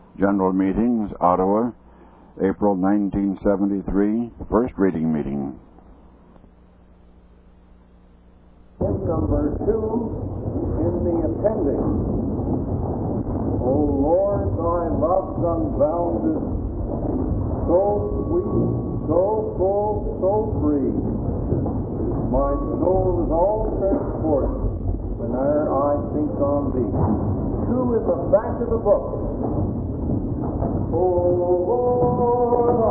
General Meetings, Ottawa, April 1973, first reading meeting. Hymn number 2 in the appendix. O Lord, thy love's unbounded, so sweet, so full, so free. My soul is all transported whene'er I think on thee. 2 in the back of the book. O Lord,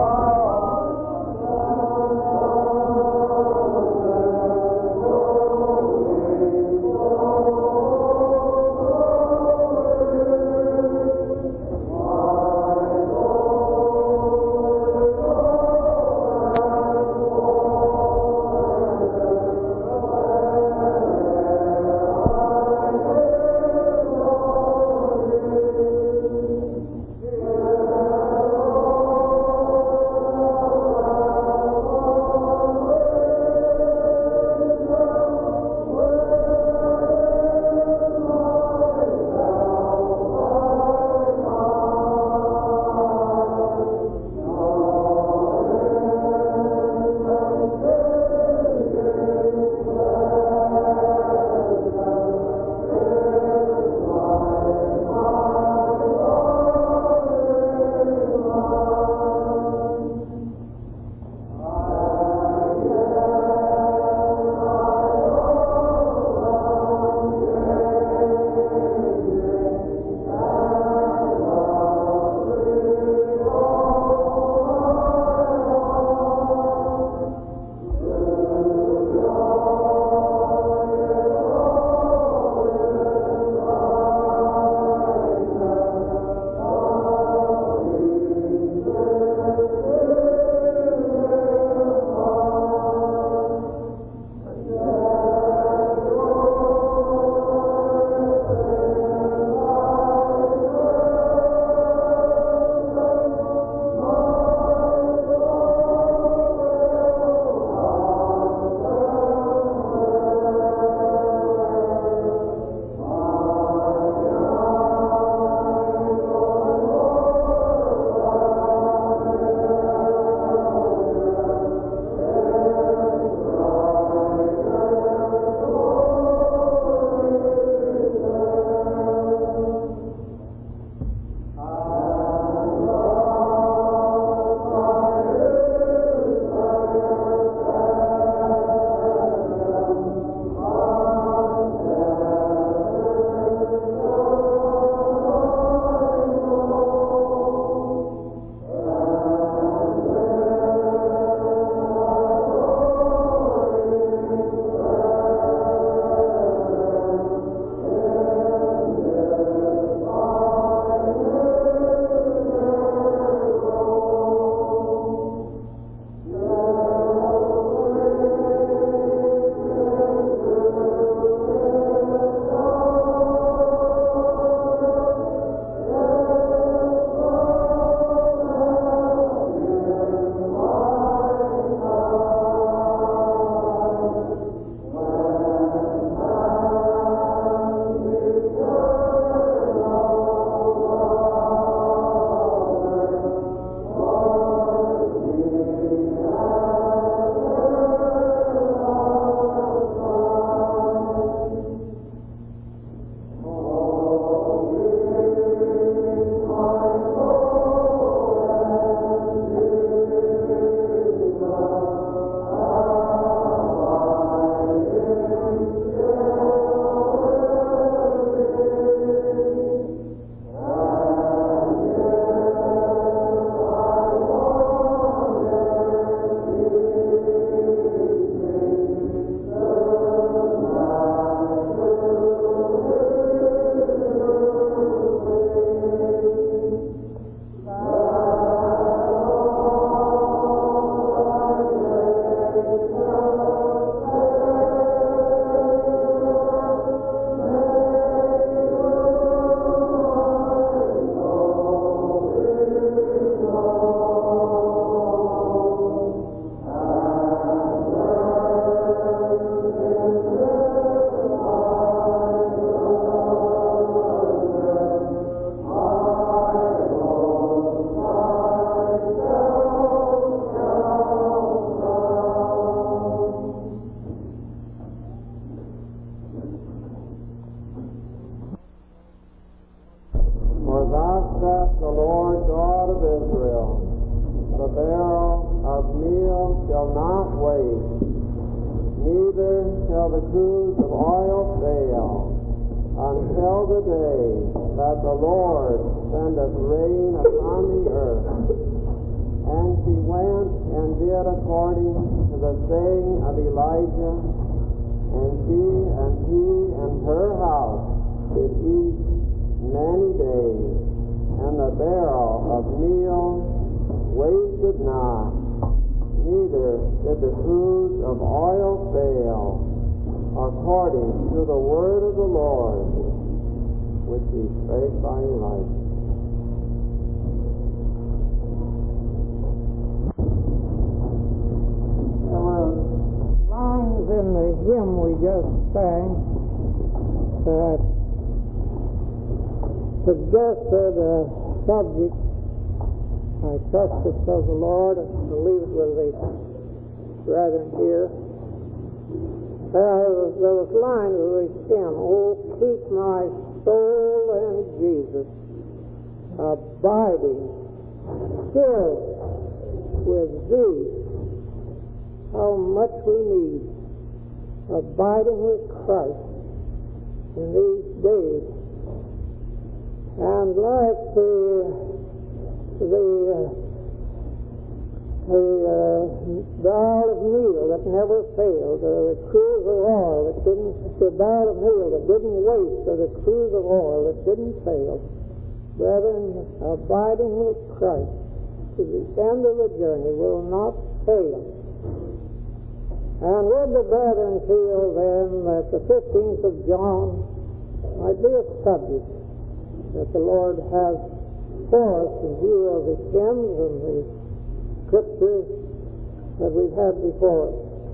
the day that the Lord sendeth rain upon the earth. And she went and did according to the saying of Elijah, and he and her house did eat many days, and the barrel of meal wasted not, neither did the cruse of oil fail, according to the word of the Lord, which he spake by Elijah. There were lines in the hymn we just sang that suggested a subject. I trust it of the Lord and believe it with the brethren here. There was lines of the hymn, "Oh, keep my soul in Jesus, abiding still with Thee." How much we need abiding with Christ in these days. And like the barrel of meal that never failed, or the cruse of oil that didn't, the barrel of meal that didn't waste, or the cruse of oil that didn't fail, brethren, abiding with Christ to the end of the journey will not fail. And would the brethren feel then that the 15th of John might be a subject that the Lord has for us in view of the hymns and the scriptures that we've had before us.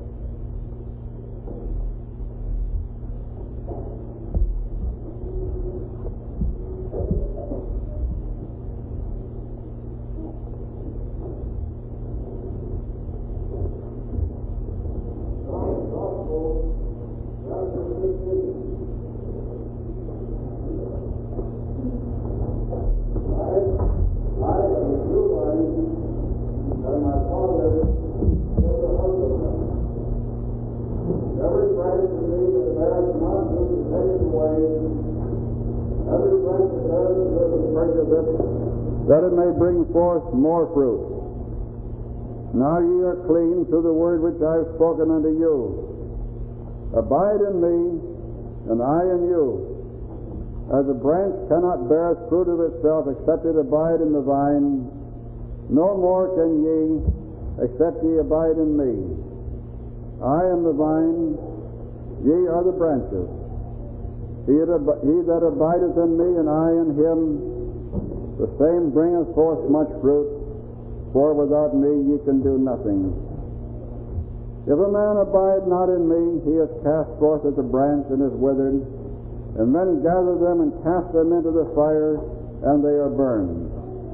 That it may bring forth more fruit. Now ye are clean through the word which I have spoken unto you. Abide in me, and I in you. As a branch cannot bear fruit of itself except it abide in the vine, no more can ye except ye abide in me. I am the vine, ye are the branches. He that abideth in me, and I in him, the same bringeth forth much fruit, for without me ye can do nothing. If a man abide not in me, he is cast forth as a branch and is withered, and men gather them and cast them into the fire, and they are burned.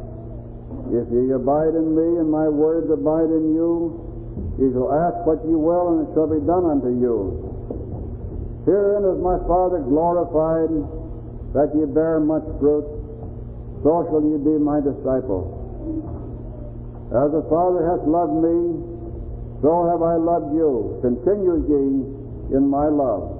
If ye abide in me, and my words abide in you, ye shall ask what ye will, and it shall be done unto you. Herein is my Father glorified, that ye bear much fruit, so shall ye be my disciples. As the Father hath loved me, so have I loved you. Continue ye in my love.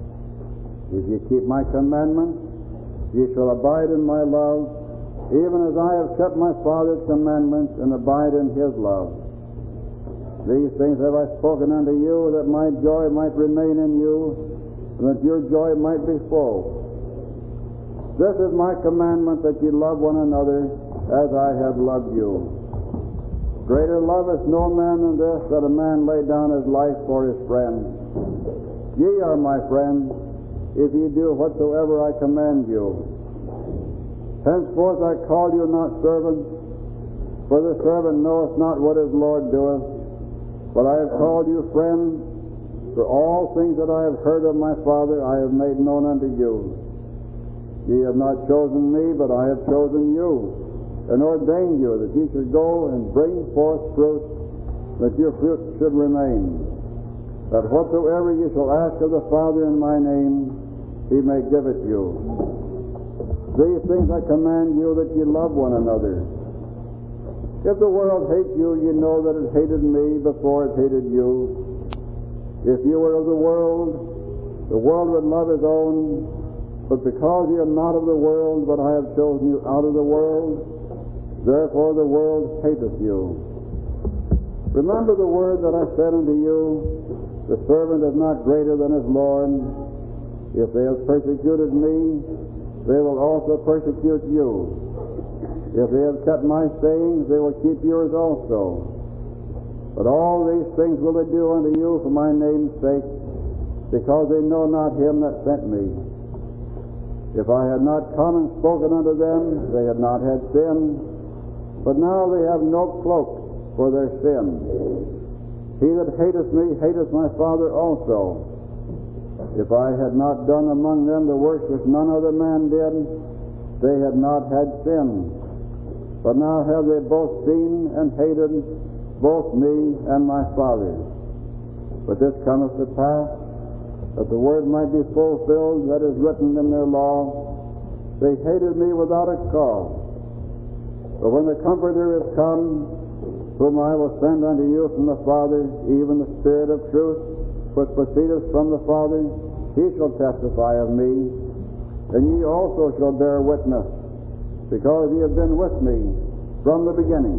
If ye keep my commandments, ye shall abide in my love, even as I have kept my Father's commandments and abide in his love. These things have I spoken unto you, that my joy might remain in you, and that your joy might be full. This is my commandment, that ye love one another as I have loved you. Greater love is no man than this, that a man lay down his life for his friends. Ye are my friends, if ye do whatsoever I command you. Henceforth I call you not servants, for the servant knoweth not what his Lord doeth, but I have called you friends, for all things that I have heard of my Father I have made known unto you. Ye have not chosen me, but I have chosen you, and ordained you that ye should go and bring forth fruit, that your fruit should remain, that whatsoever ye shall ask of the Father in my name, he may give it you. These things I command you, that ye love one another. If the world hate you, ye know that it hated me before it hated you. If you were of the world would love his own. But because you are not of the world, but I have chosen you out of the world, therefore the world hateth you. Remember the word that I said unto you, the servant is not greater than his Lord. If they have persecuted me, they will also persecute you. If they have kept my sayings, they will keep yours also. But all these things will they do unto you for my name's sake, because they know not him that sent me. If I had not come and spoken unto them, they had not had sin, but now they have no cloak for their sin. He that hateth me hateth my Father also. If I had not done among them the works which none other man did, they had not had sin. But now have they both seen and hated both me and my Father. But this cometh to pass, that the word might be fulfilled that is written in their law, they hated me without a cause. But when the Comforter is come, whom I will send unto you from the Father, even the Spirit of truth, which proceedeth from the Father, he shall testify of me, and ye also shall bear witness, because ye have been with me from the beginning.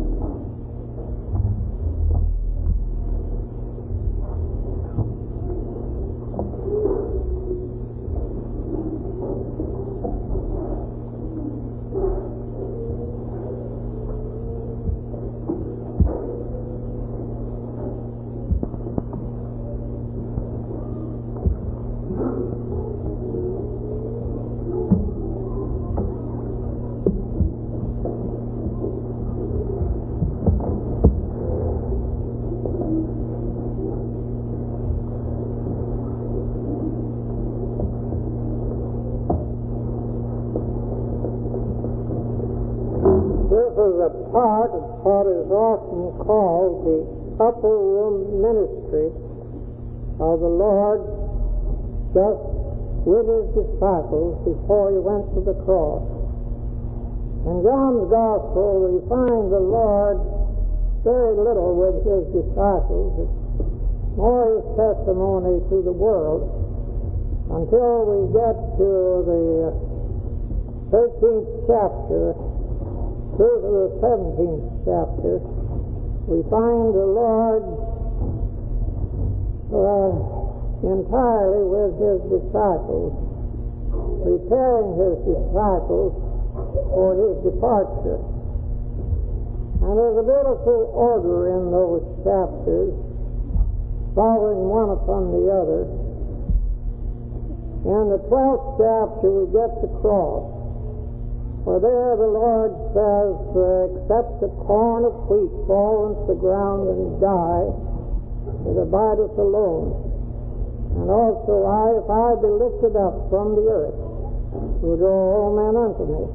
A part of what is often called the upper room ministry of the Lord just with his disciples before he went to the cross. In John's Gospel we find the Lord very little with his disciples. It's more his testimony to the world until we get to the 13th chapter through to the 17th chapter. We find the Lord entirely with his disciples, preparing his disciples for his departure. And there's a beautiful order in those chapters, following one upon the other. In the 12th chapter we get the cross. For there the Lord says, except the corn of wheat fall into the ground and die, it abideth alone. And also if I be lifted up from the earth, will draw all men unto me.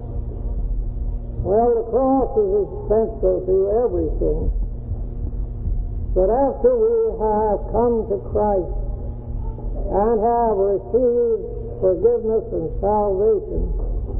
Well, the cross is essential to everything. But after we have come to Christ and have received forgiveness and salvation,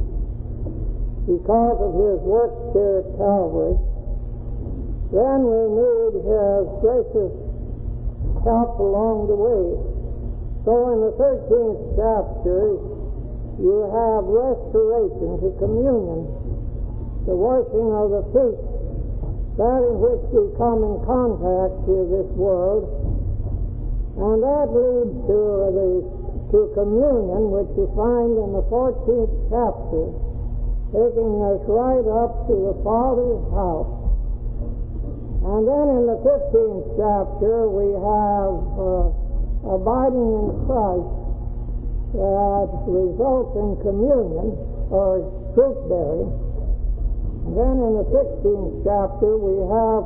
because of his work there at Calvary, then we need his gracious help along the way. So in the 13th chapter, you have restoration to communion, the washing of the feet, that in which we come in contact with this world, and that leads to communion, which you find in the 14th chapter, taking us right up to the Father's house. And then in the 15th chapter we have abiding in Christ that results in communion or fruit bearing. And then in the 16th chapter we have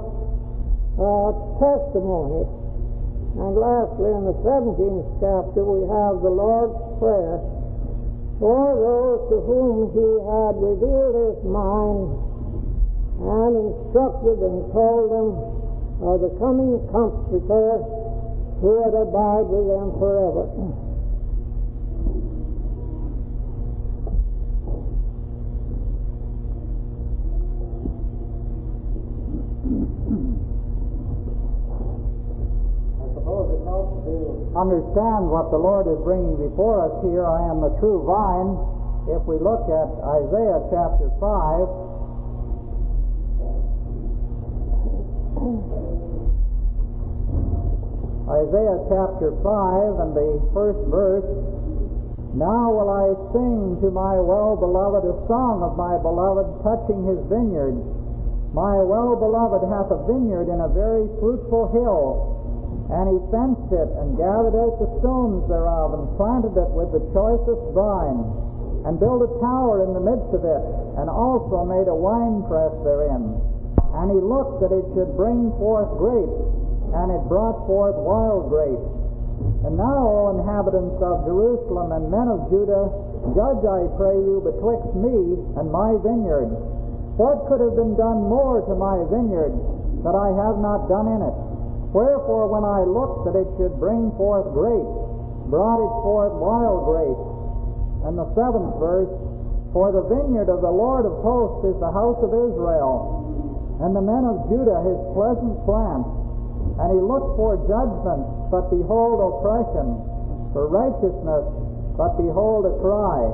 testimony. And lastly in the 17th chapter we have the Lord's Prayer, for those to whom he had revealed his mind and instructed and told them of the coming Comforter who would abide with them forever. Understand what the Lord is bringing before us here. I am the true vine, if we look at Isaiah chapter 5, Isaiah chapter 5 and the first verse, "Now will I sing to my well-beloved a song of my beloved touching his vineyard. My well-beloved hath a vineyard in a very fruitful hill, and he fenced it, and gathered out the stones thereof, and planted it with the choicest vine, and built a tower in the midst of it, and also made a winepress therein. And he looked that it should bring forth grapes, and it brought forth wild grapes. And now, O inhabitants of Jerusalem and men of Judah, judge, I pray you, betwixt me and my vineyard. What could have been done more to my vineyard that I have not done in it? Wherefore, when I looked that it should bring forth grapes, brought it forth wild grapes." And the 7th verse, "For the vineyard of the Lord of hosts is the house of Israel, and the men of Judah his pleasant plant. And he looked for judgment, but behold oppression, for righteousness, but behold a cry."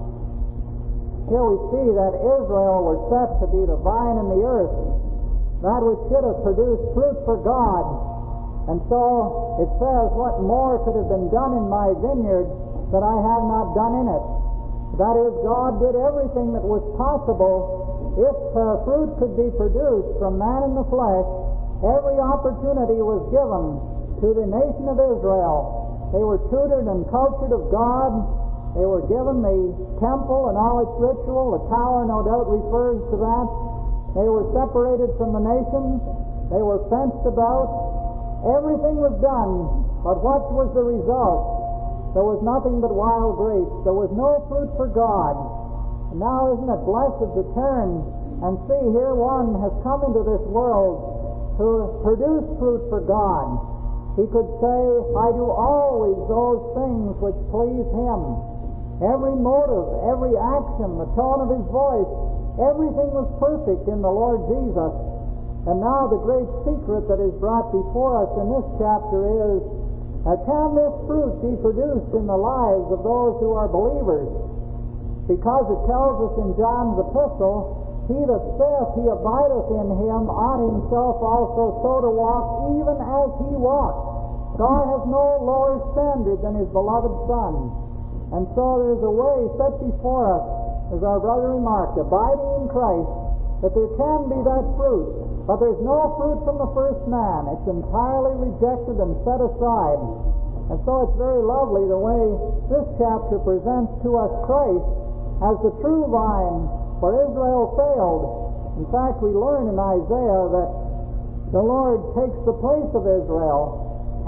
Here we see that Israel was set to be the vine in the earth, that which should have produced fruit for God. And so it says, what more could have been done in my vineyard that I have not done in it? That is, God did everything that was possible. If fruit could be produced from man in the flesh, every opportunity was given to the nation of Israel. They were tutored and cultured of God. They were given the temple and all its ritual. The tower, no doubt, refers to that. They were separated from the nations. They were fenced about. Everything was done, but what was the result? There was nothing but wild grapes. There was no fruit for God. And now isn't it blessed to turn and see here one has come into this world to produce fruit for God. He could say, "I do always those things which please Him." Every motive, every action, the tone of his voice, everything was perfect in the Lord Jesus. And now the great secret that is brought before us in this chapter is, can this fruit be produced in the lives of those who are believers? Because it tells us in John's epistle, "He that saith he abideth in him ought himself also so to walk, even as he walked." God has no lower standard than His beloved Son. And so there's a way set before us, as our brother remarked, abiding in Christ, that there can be that fruit. But there's no fruit from the first man. It's entirely rejected and set aside. And so it's very lovely the way this chapter presents to us Christ as the true vine, for Israel failed. In fact, we learn in Isaiah that the Lord takes the place of Israel.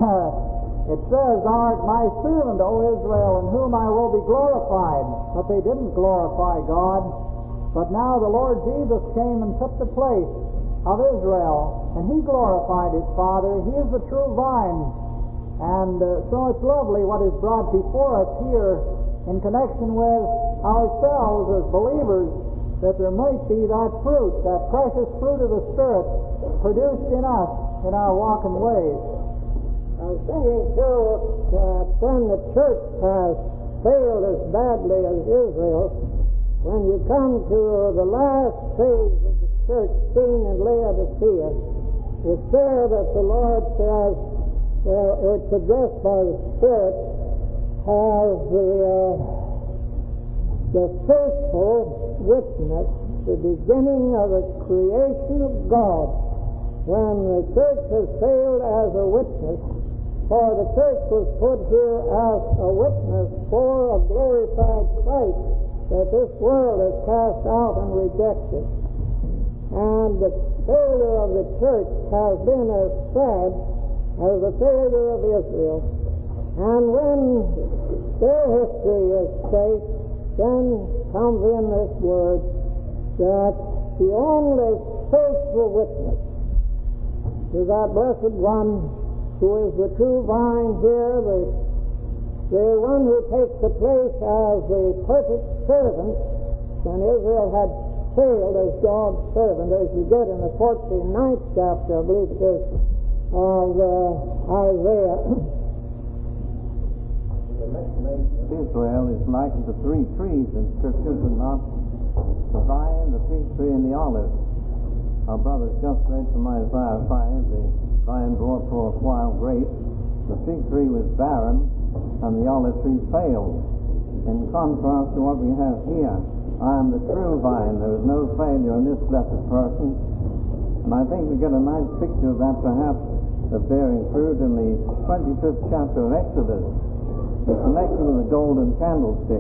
It says, "Thou art my servant, O Israel, in whom I will be glorified." But they didn't glorify God. But now the Lord Jesus came and took the place of Israel, and He glorified His Father. He is the true vine. And so it's lovely what is brought before us here in connection with ourselves as believers, that there might be that fruit, that precious fruit of the Spirit, produced in us in our walking ways. I was thinking, too, that when the church has failed as badly as Israel, when you come to the last phase of the church seen in Laodicea, it's there that the Lord says, it's addressed by the Spirit as the faithful witness, the beginning of the creation of God. When the church has failed as a witness, for the church was put here as a witness for a glorified Christ that this world has cast out and rejected. And the failure of the church has been as sad as the failure of Israel. And when their history is traced, then comes in this word that the only faithful witness to that blessed one who is the true vine here, the one who takes the place as the perfect servant, when Israel had failed as God's servant, as you get in the 49th chapter, I believe it is, of Isaiah. The next nation Israel is likened to three trees in Scripture, is it not? The vine, the fig tree, and the olive. Our brothers just read from Isaiah 5, the vine brought forth wild grapes, the fig tree was barren, and the olive tree failed. In contrast to what we have here, I am the true vine. There is no failure in this blessed person. And I think we get a nice picture of that perhaps of bearing fruit in the 25th chapter of Exodus in connection with the golden candlestick.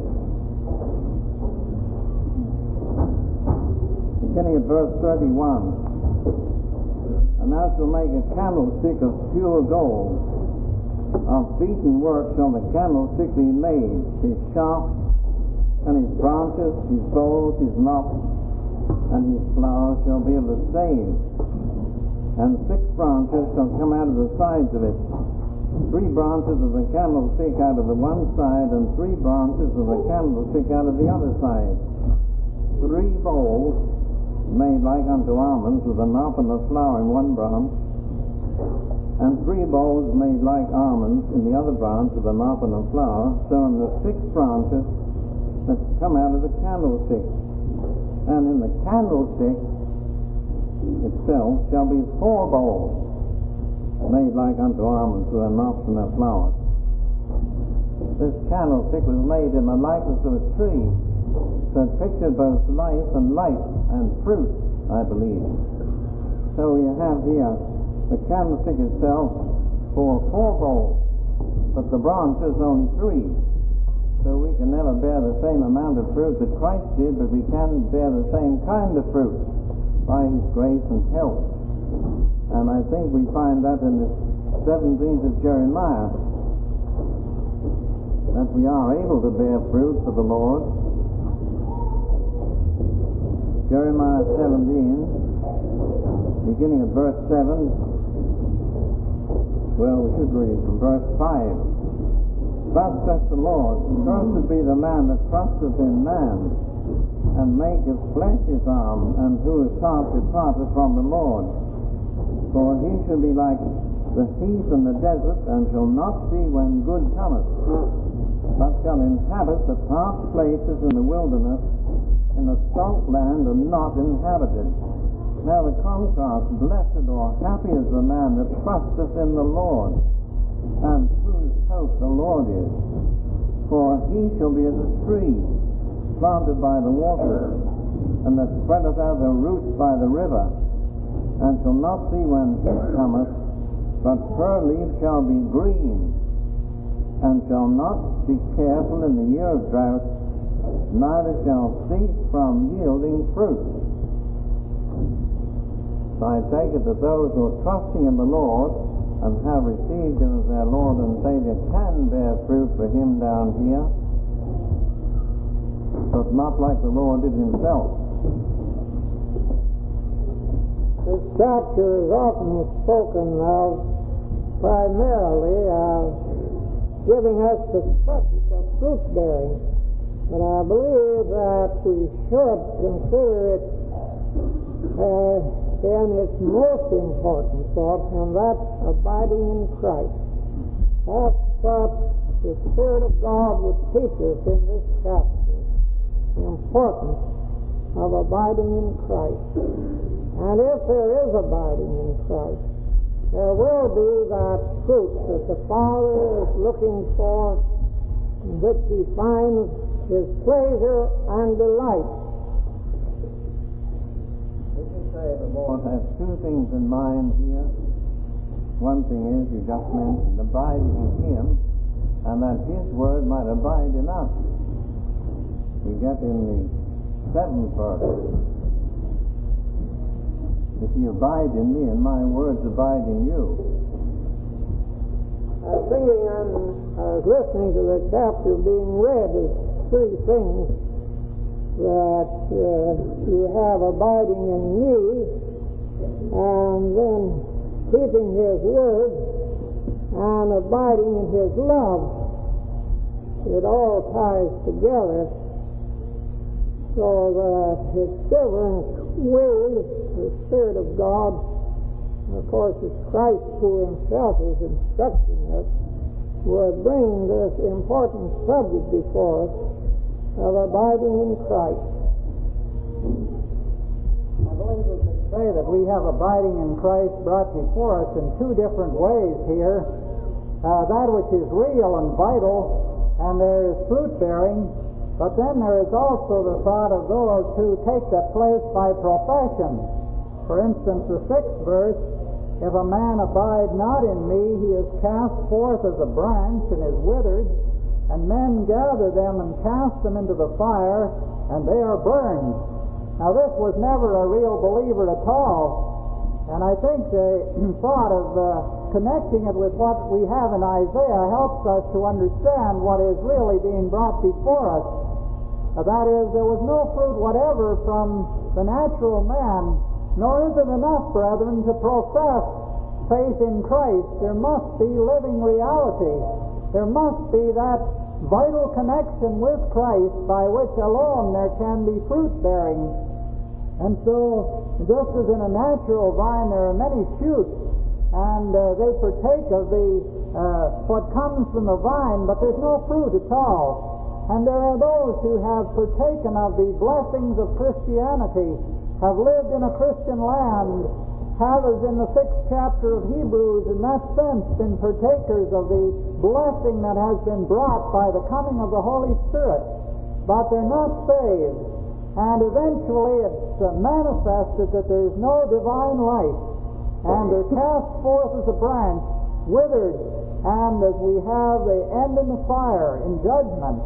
Beginning at verse 31. And thou shalt make a candlestick of pure gold. Of beaten work shall the candlestick be made. His shaft and his branches, his bowls, his knops, and his flowers shall be of the same. And 6 branches shall come out of the sides of it. 3 branches of the candlestick out of the one side, and 3 branches of the candlestick out of the other side. 3 bowls made like unto almonds, with a knop and a flower in one branch, and 3 bowls made like almonds in the other branch, with a knop and a flower. So in the 6 branches that come out of the candlestick. And in the candlestick itself shall be 4 bowls made like unto almonds, with a knop and a flower. This candlestick was made in the likeness of a tree, so it pictured both life and light and fruit, I believe. So you have here the candlestick itself for 4 bowls, but the branches only 3. So we can never bear the same amount of fruit that Christ did, but we can bear the same kind of fruit by His grace and help. And I think we find that in the 17th of Jeremiah, that we are able to bear fruit for the Lord. Jeremiah 17, beginning at verse 7. Well, we should read from verse 5. Thus saith the Lord, cursed be the man that trusteth in man, and maketh flesh his arm, and whose heart departeth from the Lord. For he shall be like the heath in the desert, and shall not see when good cometh, but shall inhabit the parched places in the wilderness, in a salt land and not inhabited. Now the contrast, blessed or happy is the man that trusteth in the Lord, and whose hope the Lord is. For he shall be as a tree planted by the water, and that spreadeth out their roots by the river, and shall not see when heat cometh, but her leaf shall be green, and shall not be careful in the year of drought, neither shall cease from yielding fruit. So I take it that those who are trusting in the Lord and have received Him as their Lord and Savior can bear fruit for Him down here, but not like the Lord did Himself. This chapter is often spoken of primarily as giving us the subject of fruit bearing, but I believe that we should consider it in its most important thought, and that's abiding in Christ. That's what the Spirit of God would teach us in this chapter, the importance of abiding in Christ. And if there is abiding in Christ, there will be that fruit that the Father is looking for, in which He finds His pleasure and delight. The Lord has 2 things in mind here. One thing is, you just mentioned, abiding in Him, and that His Word might abide in us. We get in the 7th verse, if you abide in me and my words abide in you. I was thinking and I was listening to the chapter being read as 3 things that you have abiding in me, and then keeping His word, and abiding in His love. It all ties together, so that His children will, the Spirit of God, of course it's Christ who Himself is instructing us, would bring this important subject before us of abiding in Christ. I believe we can say that we have abiding in Christ brought before us in two different ways here. That which is real and vital, and there is fruit-bearing, but then there is also the thought of those who take that place by profession. For instance, the 6th verse, if a man abide not in me, he is cast forth as a branch and is withered, and men gather them and cast them into the fire, and they are burned. Now this was never a real believer at all, and I think the thought of connecting it with what we have in Isaiah helps us to understand what is really being brought before us. That is, there was no fruit whatever from the natural man, nor is it enough, brethren, to profess faith in Christ. There must be living reality. There must be that vital connection with Christ by which alone there can be fruit-bearing. And so, just as in a natural vine there are many shoots, and they partake of what comes from the vine, but there's no fruit at all. And there are those who have partaken of the blessings of Christianity, have lived in a Christian land, have, as in the 6th chapter of Hebrews, in that sense been partakers of the blessing that has been brought by the coming of the Holy Spirit, but they're not saved. And eventually it's manifested that there's no divine life, and they're cast forth as a branch, withered, and as we have, they end in the fire, in judgment.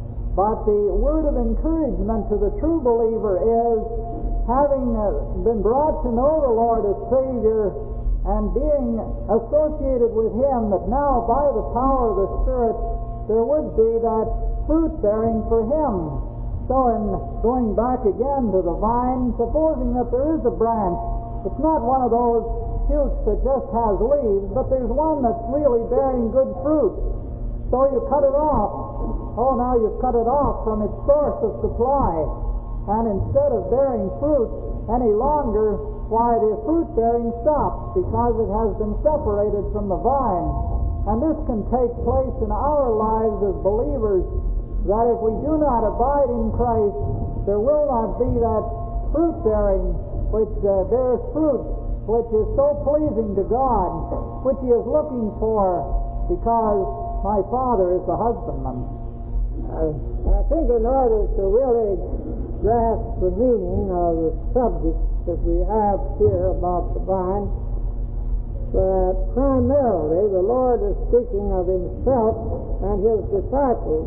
But the word of encouragement to the true believer is, having been brought to know the Lord as Savior and being associated with Him, that now by the power of the Spirit there would be that fruit-bearing for Him. So in going back again to the vine, supposing that there is a branch, it's not one of those shoots that just has leaves, but there's one that's really bearing good fruit. So you cut it off. Oh, now you've cut it off from its source of supply. And instead of bearing fruit any longer, why, the fruit-bearing stops because it has been separated from the vine. And this can take place in our lives as believers, that if we do not abide in Christ, there will not be that fruit-bearing which bears fruit, which is so pleasing to God, which He is looking for, because my Father is the husbandman. I think in order to really grasp the meaning of the subject that we have here about the vine, that primarily the Lord is speaking of Himself and His disciples.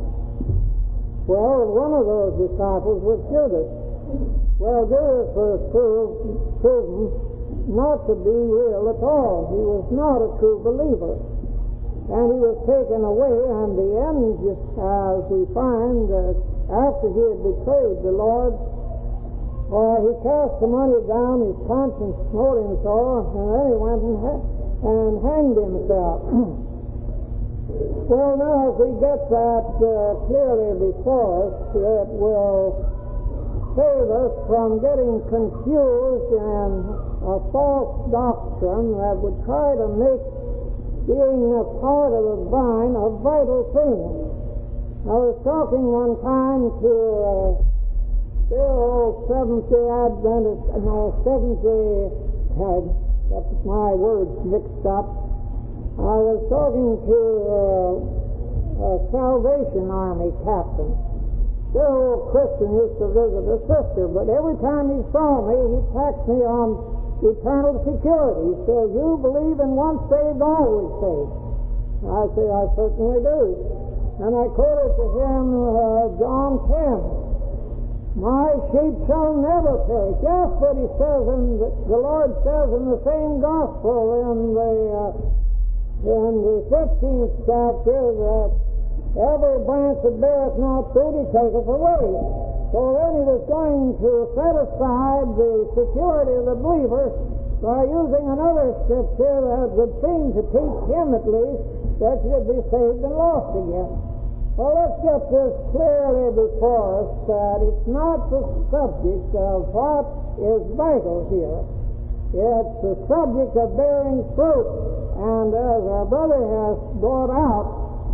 Well, one of those disciples was Judas. Well, Judas was proven not to be real at all. He was not a true believer. And he was taken away, and the end, as we find, after he had betrayed the Lord, he cast the money down, his conscience smote him so, and then he went and hanged himself. Well, now, if we get that clearly before us, it will save us from getting confused in a false doctrine that would try to make being a part of the vine a vital thing. I was talking one time to dear old Seventh-day Adventist, got my words mixed up. I was talking to a Salvation Army captain. Dear old Christian used to visit a sister, but every time he saw me, he taxed me on eternal security. He said, "You believe in once saved, always saved." I say, "I certainly do." And I quoted to him John 10. "My sheep shall never perish." Yes, but he says, the Lord says in the same gospel in the 15th chapter that every branch that beareth not fruit, He taketh away. So then he was going to set aside the security of the believer by using another scripture that would seem to teach him at least that you'd be saved and lost again. Well, let's get this clearly before us, that it's not the subject of what is vital here. It's the subject of bearing fruit. And as our brother has brought out,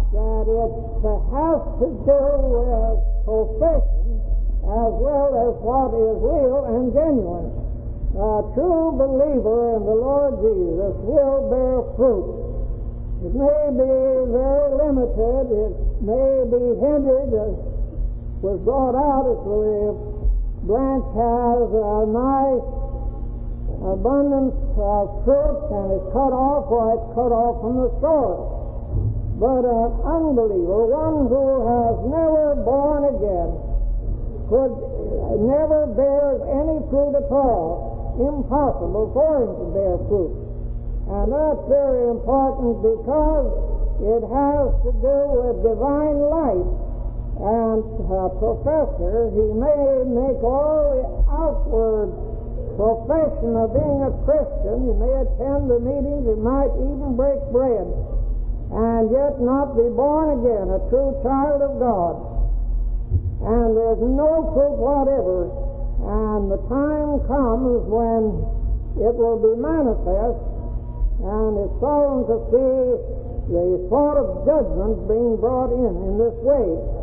that it has to do with profession as well as what is real and genuine. A true believer in the Lord Jesus will bear fruit. It may be very limited, it may be hindered, as was brought out if the branch has a nice abundance of fruit and is cut off, or it's cut off from the source. But an unbeliever, one who has never born again, could never bear any fruit at all. Impossible for him to bear fruit. And that's very important because it has to do with divine life. And a professor, he may make all the outward profession of being a Christian, he may attend the meetings, he might even break bread, and yet not be born again, a true child of God. And there's no fruit whatever. And the time comes when it will be manifest, and it's solemn to see the thought of judgment being brought in this way.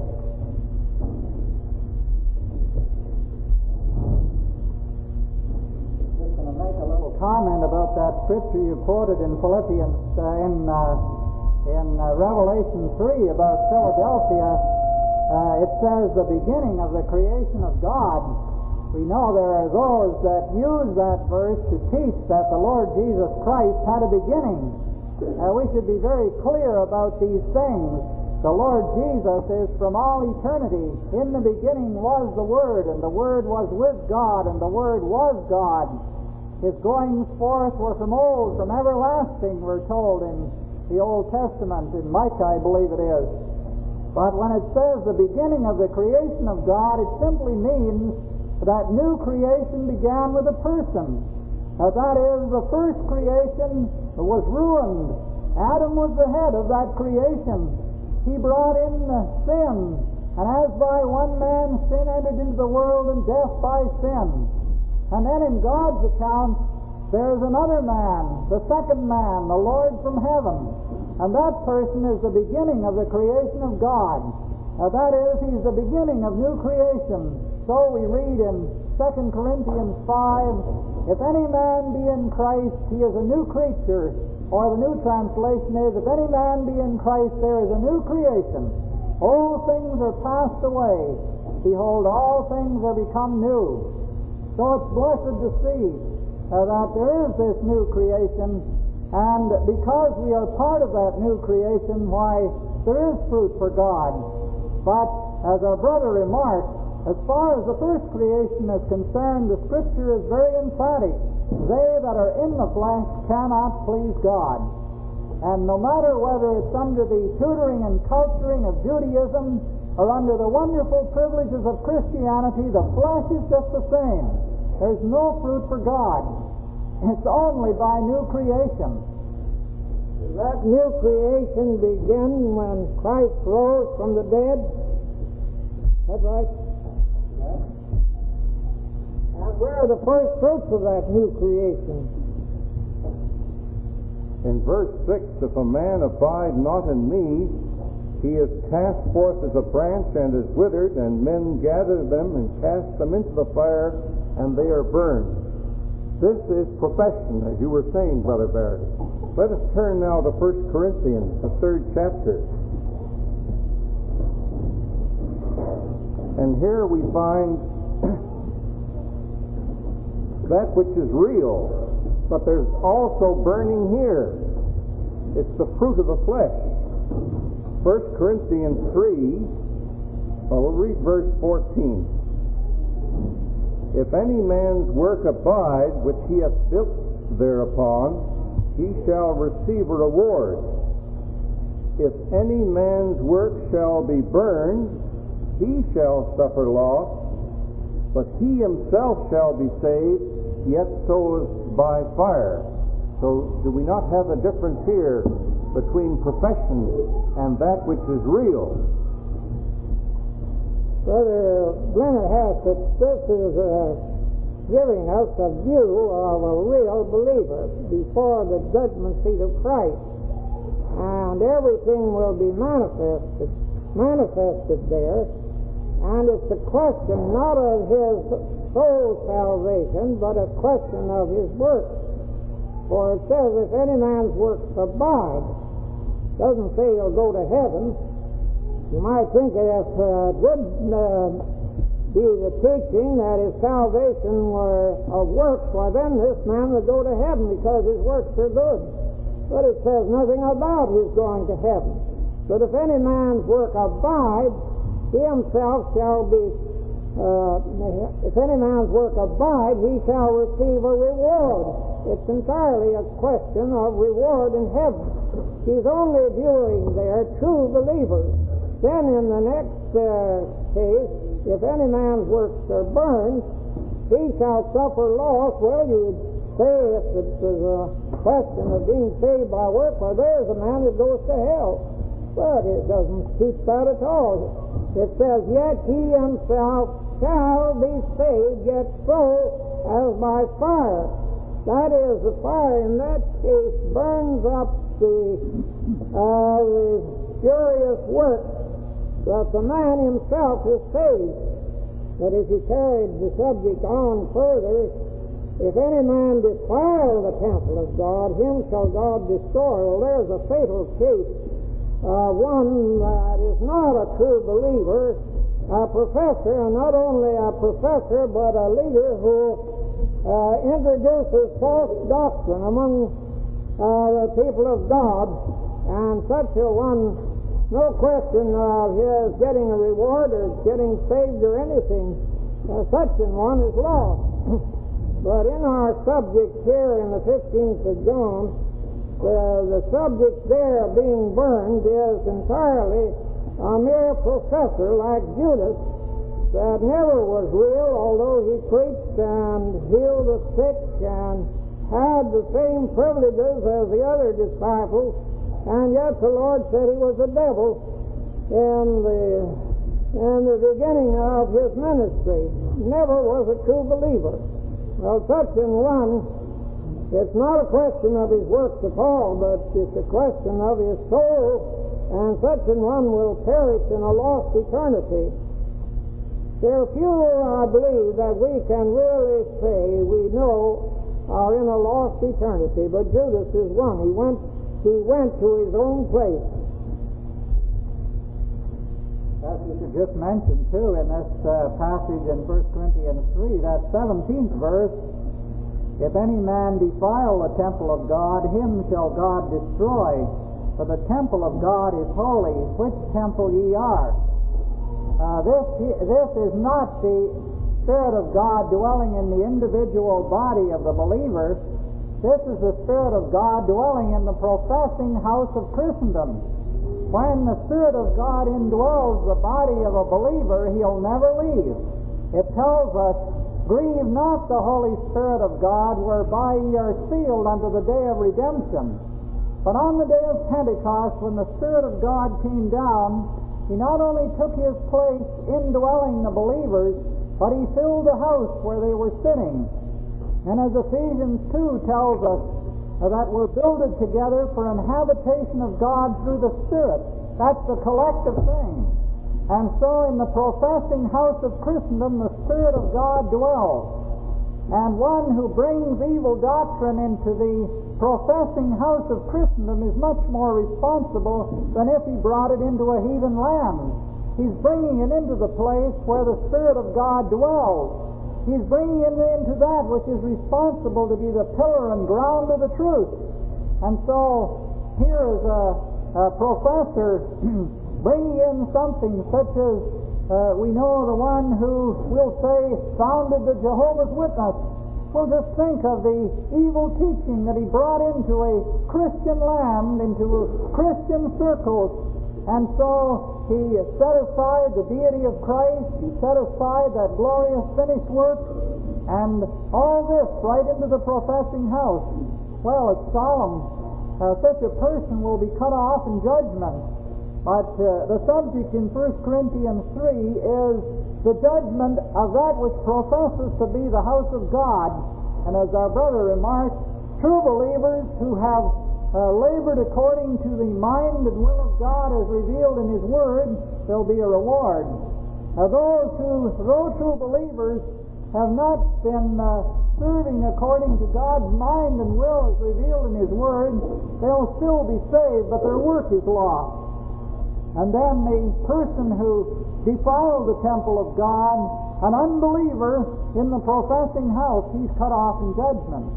Just going to make a little comment about that scripture you quoted in Philippians, in Revelation 3 about Philadelphia. It says the beginning of the creation of God. We know there are those that use that verse to teach that the Lord Jesus Christ had a beginning. We should be very clear about these things. The Lord Jesus is from all eternity. In the beginning was the Word, and the Word was with God, and the Word was God. His goings forth were from old, from everlasting, we're told in the Old Testament, in Micah, I believe it is. But when it says the beginning of the creation of God, it simply means that new creation began with a person. That is, the first creation was ruined. Adam was the head of that creation. He brought in sin, and as by one man sin entered into the world, and death by sin. And then in God's account, there's another man, the second man, the Lord from heaven. And that person is the beginning of the creation of God. That is, he's the beginning of new creation. So we read in 2 Corinthians 5, if any man be in Christ, he is a new creature. Or the new translation is, if any man be in Christ, there is a new creation. Old things are passed away. Behold, all things are become new. So it's blessed to see that there is this new creation. And because we are part of that new creation, why, there is fruit for God. But, as our brother remarked, as far as the first creation is concerned, the Scripture is very emphatic. They that are in the flesh cannot please God. And no matter whether it's under the tutoring and culturing of Judaism or under the wonderful privileges of Christianity, the flesh is just the same. There's no fruit for God. It's only by new creation. That new creation began when Christ rose from the dead. That's right. And where are the first fruits of that new creation? In verse 6, if a man abide not in me, he is cast forth as a branch and is withered, and men gather them and cast them into the fire, and they are burned. This is profession, as you were saying, Brother Barrett. Let us turn now to 1 Corinthians, the 3rd chapter. And here we find that which is real, but there's also burning here. It's the fruit of the flesh. 1 Corinthians 3, we'll read verse 14. If any man's work abide, which he hath built thereupon, he shall receive a reward. If any man's work shall be burned, he shall suffer loss, but he himself shall be saved, yet so as by fire. So do we not have a difference here between profession and that which is real? Brother Leonard Hassett, this is giving us a view of a real believer before the judgment seat of Christ. and everything will be manifested there. And it's a question not of his soul salvation, but a question of his work. For it says, if any man's works abide, doesn't say he'll go to heaven. You might think if it would be the teaching that his salvation were of works, well then this man would go to heaven because his works are good. But it says nothing about his going to heaven. But if any man's work abide, he himself shall be, if any man's work abide, he shall receive a reward. It's entirely a question of reward in heaven. He's only viewing there true believers. Then in the next case, if any man's works are burned, he shall suffer loss. Well, you'd say if it was a question of being saved by work, well, there's a man that goes to hell. But it doesn't teach that at all. It says, yet he himself shall be saved, yet so as by fire. That is, the fire in that case burns up the furious work that the man himself is saved. But if you carried the subject on further, if any man defile the temple of God, him shall God destroy. Well, there's a fatal case. One that is not a true believer, a professor, and not only a professor, but a leader who introduces false doctrine among the people of God, and such a one, no question of his getting a reward or getting saved or anything. Such an one is lost. But in our subject here in the 15th of John, the subject there being burned is entirely a mere professor like Judas that never was real, although he preached and healed the sick and had the same privileges as the other disciples, and yet the Lord said he was a devil in the beginning of his ministry. Never was a true believer. Well, such an one, it's not a question of his works at all, but it's a question of his soul, and such an one will perish in a lost eternity. There are few, I believe, that we can really say we know are in a lost eternity, but Judas is one. He went to his own place. As you just mentioned, too, in this passage in 1 Corinthians 3, that 17th verse, if any man defile the temple of God, him shall God destroy. For the temple of God is holy, which temple ye are. This is not the Spirit of God dwelling in the individual body of the believer. This is the Spirit of God dwelling in the professing house of Christendom. When the Spirit of God indwells the body of a believer, he'll never leave. It tells us, grieve not the Holy Spirit of God, whereby ye are sealed unto the day of redemption. But on the day of Pentecost, when the Spirit of God came down, he not only took his place indwelling the believers, but he filled the house where they were sitting. And as Ephesians 2 tells us, that we're builded together for an habitation of God through the Spirit. That's the collective thing. And so in the professing house of Christendom, the Spirit of God dwells. And one who brings evil doctrine into the professing house of Christendom is much more responsible than if he brought it into a heathen land. He's bringing it into the place where the Spirit of God dwells. He's bringing it into that which is responsible to be the pillar and ground of the truth. And so here is a professor bringing in something such as we know the one who will say founded the Jehovah's Witness. Well, just think of the evil teaching that he brought into a Christian land, into Christian circles. And so he set aside the deity of Christ, he set aside that glorious finished work, and all this right into the professing house. Well, it's solemn. Such a person will be cut off in judgment. But the subject in 1 Corinthians 3 is the judgment of that which professes to be the house of God. And as our brother remarked, true believers who have labored according to the mind and will of God as revealed in His Word, there'll be a reward. Now those who, though true believers, have not been serving according to God's mind and will as revealed in His Word, they'll still be saved, but their work is lost. And then the person who defiled the temple of God, an unbeliever in the professing house, he's cut off in judgment.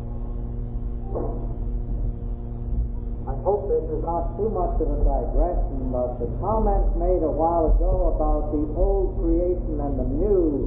I hope this is not too much of a digression, but the comments made a while ago about the old creation and the new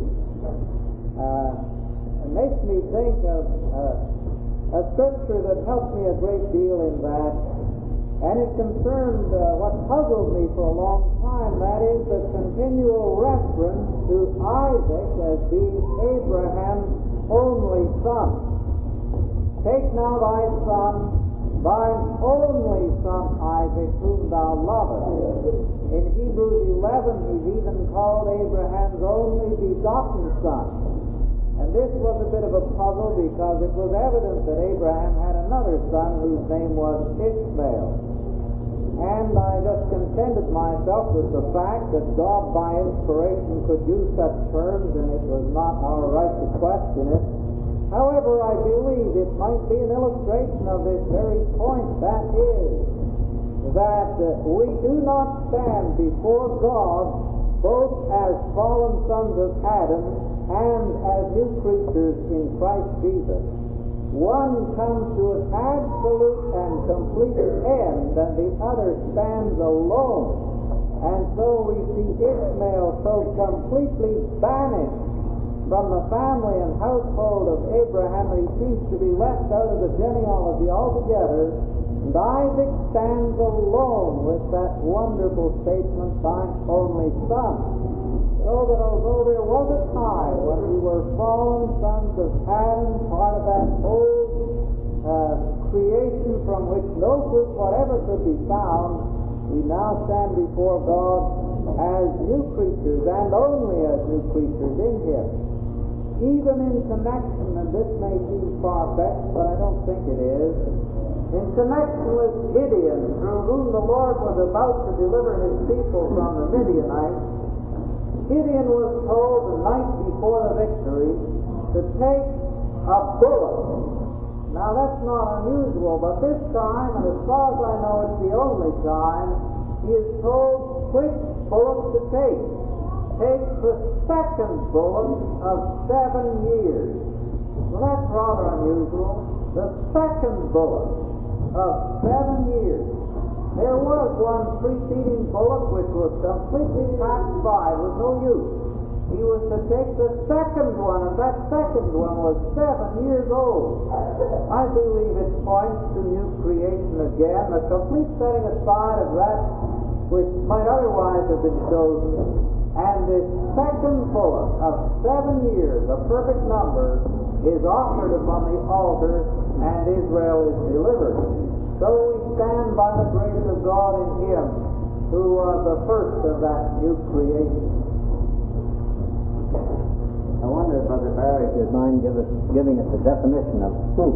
makes me think of a scripture that helped me a great deal in that, and it concerned what puzzled me for a long time, that is the continual reference to Isaac as being Abraham's only son. Take now thy son, thine only son Isaac, whom thou lovest. In Hebrews 11, he's even called Abraham's only begotten son. And this was a bit of a puzzle because it was evident that Abraham had another son whose name was Ishmael. And I just contented myself with the fact that God by inspiration could use such terms, and it was not our right to question it. However, I believe it might be an illustration of this very point, that is, that we do not stand before God both as fallen sons of Adam and as new creatures in Christ Jesus. One comes to an absolute and complete end, and the other stands alone. And so we see Ishmael so completely banished from the family and household of Abraham that he seems to be left out of the genealogy altogether. And Isaac stands alone with that wonderful statement, thine only son. So that although there was a time when we were fallen sons of Adam, part of that old creation from which no fruit whatever could be found, we now stand before God as new creatures, and only as new creatures in Him. Even in connection, and this may seem far-fetched, but I don't think it is, in connection with Gideon, through whom the Lord was about to deliver His people from the Midianites, Gideon was told the night before the victory to take a bullock. Now that's not unusual, but this time, and as far as I know it's the only time, he is told which bullock to take. Take the second bullock of 7 years. Well, that's rather unusual. The second bullock of 7 years. There was one preceding bullock which was completely passed by with no use. He was to take the second one, and that second one was 7 years old. I believe it points to new creation again, the complete setting aside of that which might otherwise have been chosen. And this second bullock of 7 years, a perfect number, is offered upon the altar, and Israel is delivered. So we stand by the grace of God in Him, who was the first of that new creation. I wonder, Brother Barry, if you'd mind giving us a definition of fruit.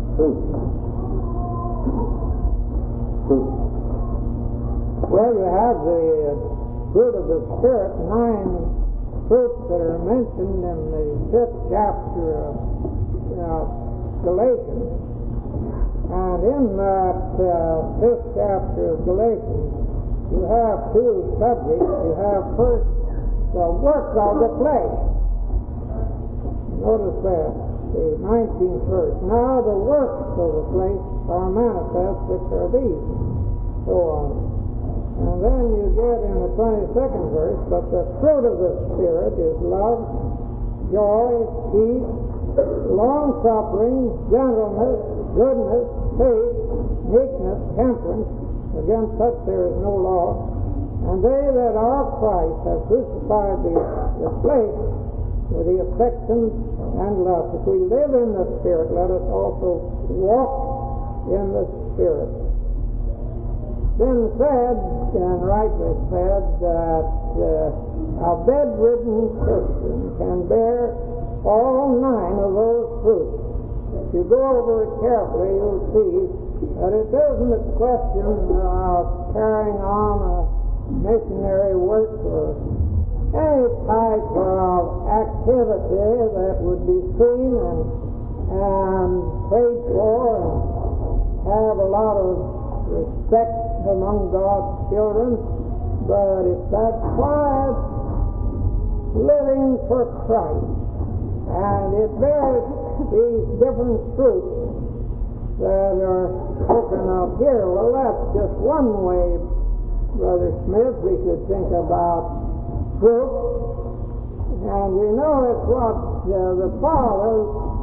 Well, you have the fruit of the Spirit, 9 fruits that are mentioned in the 5th chapter of Galatians. And in that 5th chapter of Galatians, you have 2 subjects. You have first the work of the flesh. Notice that, the 19th verse. Now the works of the flesh are manifest, which are these. So on. And then you get in the 22nd verse, but the fruit of the Spirit is love, joy, peace, long-suffering, gentleness, goodness, faith, meekness, temperance. Against such there is no law. And they that are of Christ have crucified the flesh with the affections and lust. If we live in the Spirit, let us also walk in the Spirit. Been said, and rightly said, that a bedridden Christian can bear all 9 of those fruits. If you go over it carefully, you'll see that it isn't a question of carrying on a missionary work or any type of activity that would be seen and paid for and have a lot of respect among God's children, but it's that quiet living for Christ. And it bears these different fruits that are spoken of here. Well, that's just one way, Brother Smith, we could think about fruit. And we know it's what the Father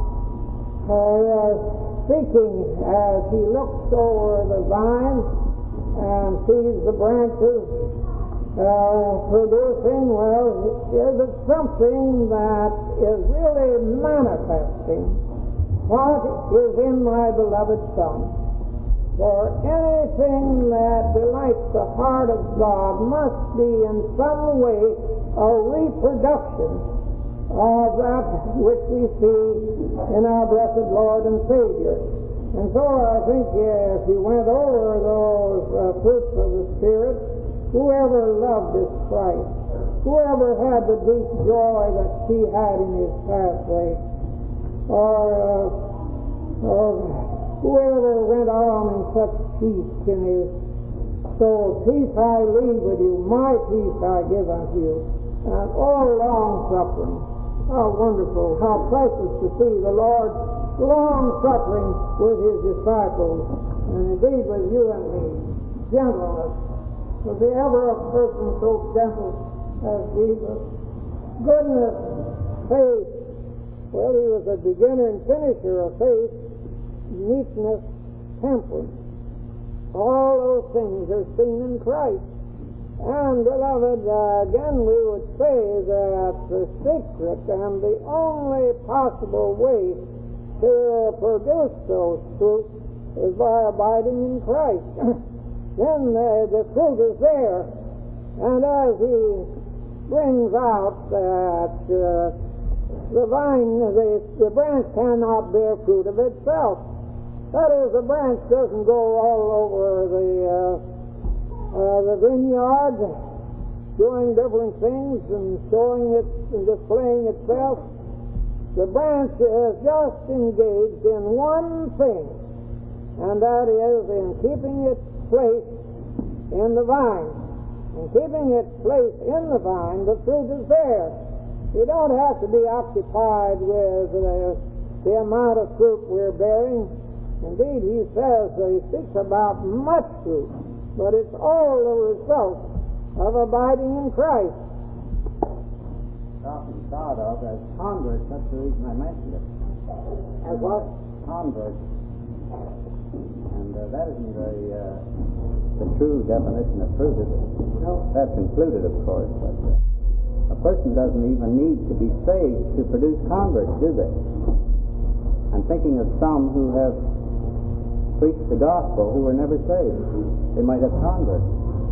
is speaking as He looks over the vine and sees the branches producing. Well, is it something that is really manifesting what is in my beloved Son? For anything that delights the heart of God must be in some way a reproduction of that which we see in our blessed Lord and Savior. And so I think if you went over those fruits of the Spirit, whoever loved His Christ, whoever had the deep joy that He had in His pathway, or whoever went on in such peace in his soul, peace I leave with you, my peace I give unto you, and all long suffering. How wonderful, how precious to see the Lord long suffering with His disciples, and indeed with you and me. Gentleness. Was there ever a person so gentle as Jesus? Goodness, faith. Well, He was a beginner and finisher of faith. Meekness, temperance. All those things are seen in Christ. And, beloved, again we would say that the secret and the only possible way to produce those fruits is by abiding in Christ. Then the fruit is there. And as He brings out that the vine, the branch cannot bear fruit of itself. That is, the branch doesn't go all over the vineyard, doing different things and showing it and displaying itself. The branch is just engaged in one thing, and that is in keeping its place in the vine. And keeping its place in the vine, the fruit is there. You don't have to be occupied with the amount of fruit we're bearing. Indeed, He says, He speaks about much fruit, but it's all the result of abiding in Christ. Often thought of as converts, that's the reason I mentioned it. As what? Converts. And that isn't very the true definition of fruit, is it? No. That's included, of course, but a person doesn't even need to be saved to produce converts, do they? I'm thinking of some who have preached the gospel who were never saved. They might have converts.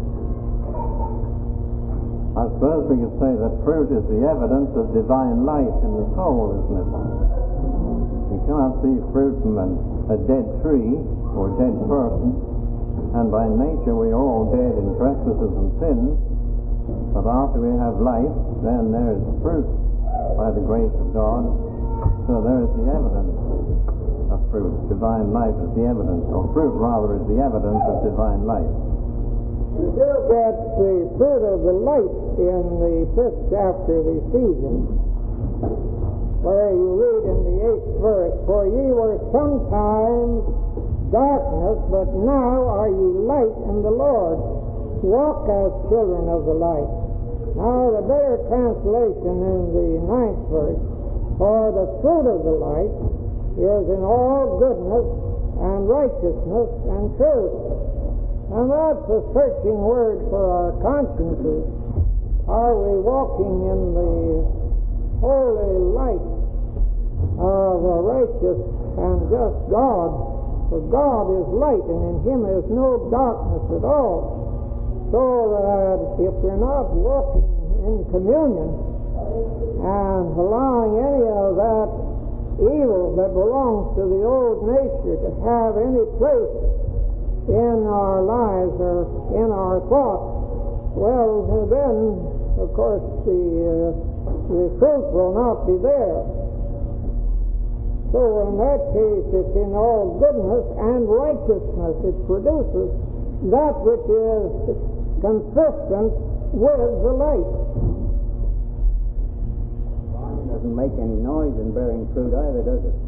I suppose we could say that fruit is the evidence of divine life in the soul, isn't it? You cannot see fruit from a dead tree or dead person, and by nature we are all dead in trespasses and sins, but after we have life, then there is fruit by the grace of God. So there is the evidence of fruit. Divine life is the evidence, or fruit rather is the evidence of divine life. You do get the fruit of the light in the 5th chapter of Ephesians, where you read in the 8th verse, "For ye were sometimes darkness, but now are ye light in the Lord. Walk as children of the light." Now the better translation in the 9th verse, "For the fruit of the light is in all goodness and righteousness and truth." And that's a searching word for our consciences. Are we walking in the holy light of a righteous and just God? For God is light, and in Him is no darkness at all. So that if we're not walking in communion and allowing any of that evil that belongs to the old nature to have any place in our lives or in our thoughts, well, then, of course, the fruit will not be there. So in that case, it's in all goodness and righteousness. It produces that which is consistent with the light. It doesn't make any noise in bearing fruit either, does it?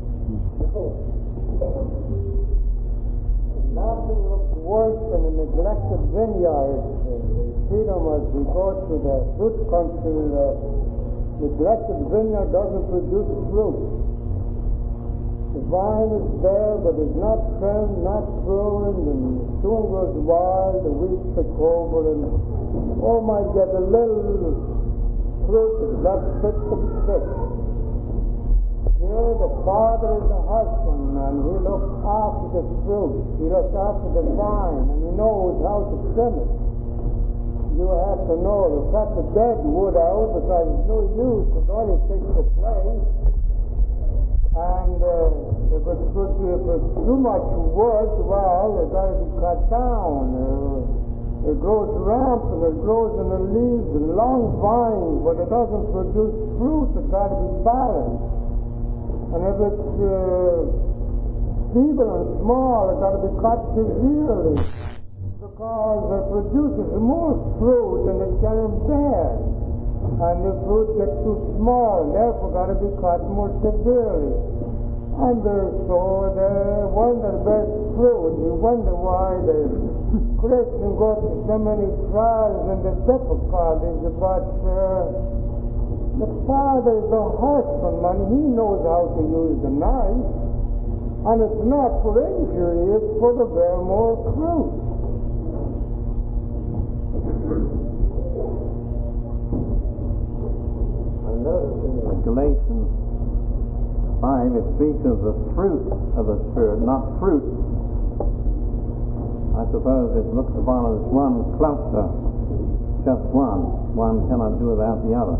Nothing looks worse than a neglected vineyard. See them as we go to the fruit country, the neglected vineyard doesn't produce fruit. The vine is there, but it's not trimmed, not pruned, and soon goes wild, the weeds take over, and might get a little fruit that's not fit to be picked. Here the father is a husband, and he looks after the fruit, he looks after the vine, and he knows how to trim it. You have to know to cut the dead wood out, because it's no use, because all it takes the place. And if it's too much wood, well, it got to be cut down. It grows rampant, it grows in the leaves and long vines, but it doesn't produce fruit. It got to be balanced. And if it's feeble and small, it got to be cut severely, because it produces more fruit than it can bear. And the fruit gets too small, and therefore got to be cut more severely. And so the one that bears fruit, you wonder why the Christian goes through so many trials and the difficulties, but the father is a husbandman, he knows how to use the knife, and it's not for injury, it's for to bear more fruit. Galatians 5, it speaks of the fruit of the Spirit, not fruit. I suppose it looks upon as one cluster, just one. One cannot do without the other.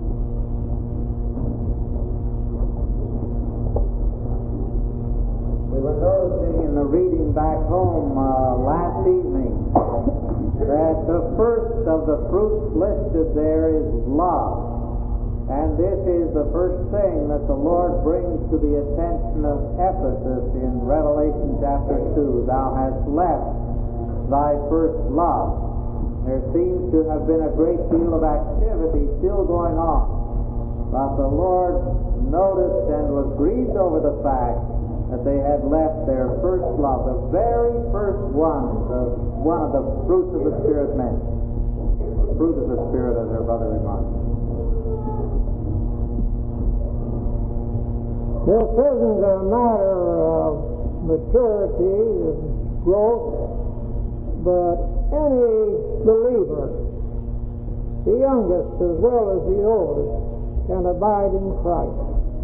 We were noticing in the reading back home last evening that the first of the fruits listed there is love. And this is the first thing that the Lord brings to the attention of Ephesus in Revelation chapter 2. Thou hast left thy first love. There seems to have been a great deal of activity still going on. But the Lord noticed and was grieved over the fact that they had left their first love, the very first one of the fruits of the Spirit mentioned. The fruit of the Spirit, as our brother remarked. This isn't a matter of maturity, of growth, but any believer, the youngest as well as the oldest, can abide in Christ.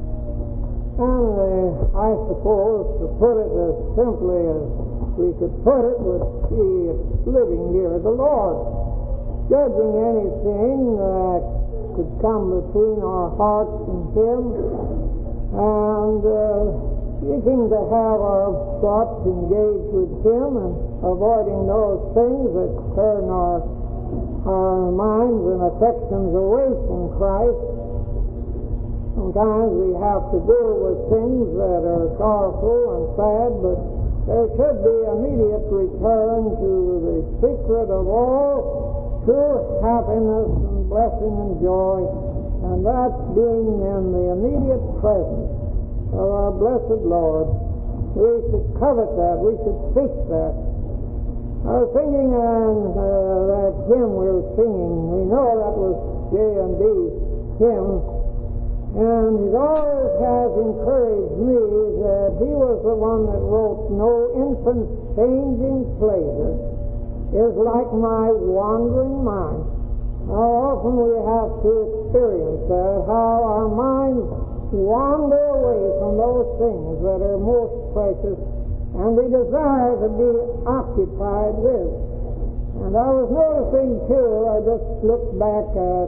And I suppose, to put it as simply as we could put it, would be living near the Lord, judging anything that could come between our hearts and Him, and seeking to have our thoughts engaged with Him and avoiding those things that turn our minds and affections away from Christ. Sometimes we have to deal with things that are sorrowful and sad, but there should be immediate return to the secret of all true happiness and blessing and joy, and that's being in the immediate presence of our blessed Lord. We should covet that. We should seek that. I was thinking on that hymn we were singing. We know that was J&D's hymn, and it always has encouraged me that he was the one that wrote, "No infant's changing pleasure is like my wandering mind." How often we have to experience that, how our minds wander away from those things that are most precious and we desire to be occupied with. And I was noticing too, I just looked back at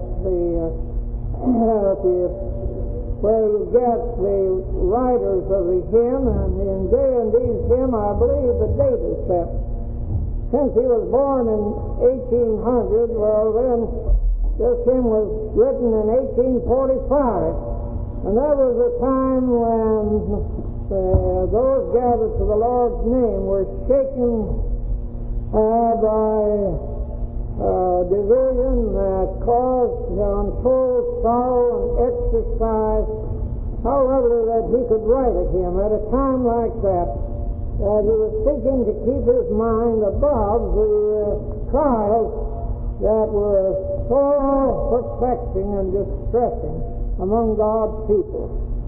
where you get the writers of the hymn, and in J&D's hymn I believe the date is set since he was born in 1800, well then, this hymn was written in 1845. And that was a time when those gathered to the Lord's name were shaken by division that caused untold sorrow and exercise. However, that he could write a hymn at a time like that, that he was seeking to keep his mind above the trials that were so perplexing and distressing among God's people.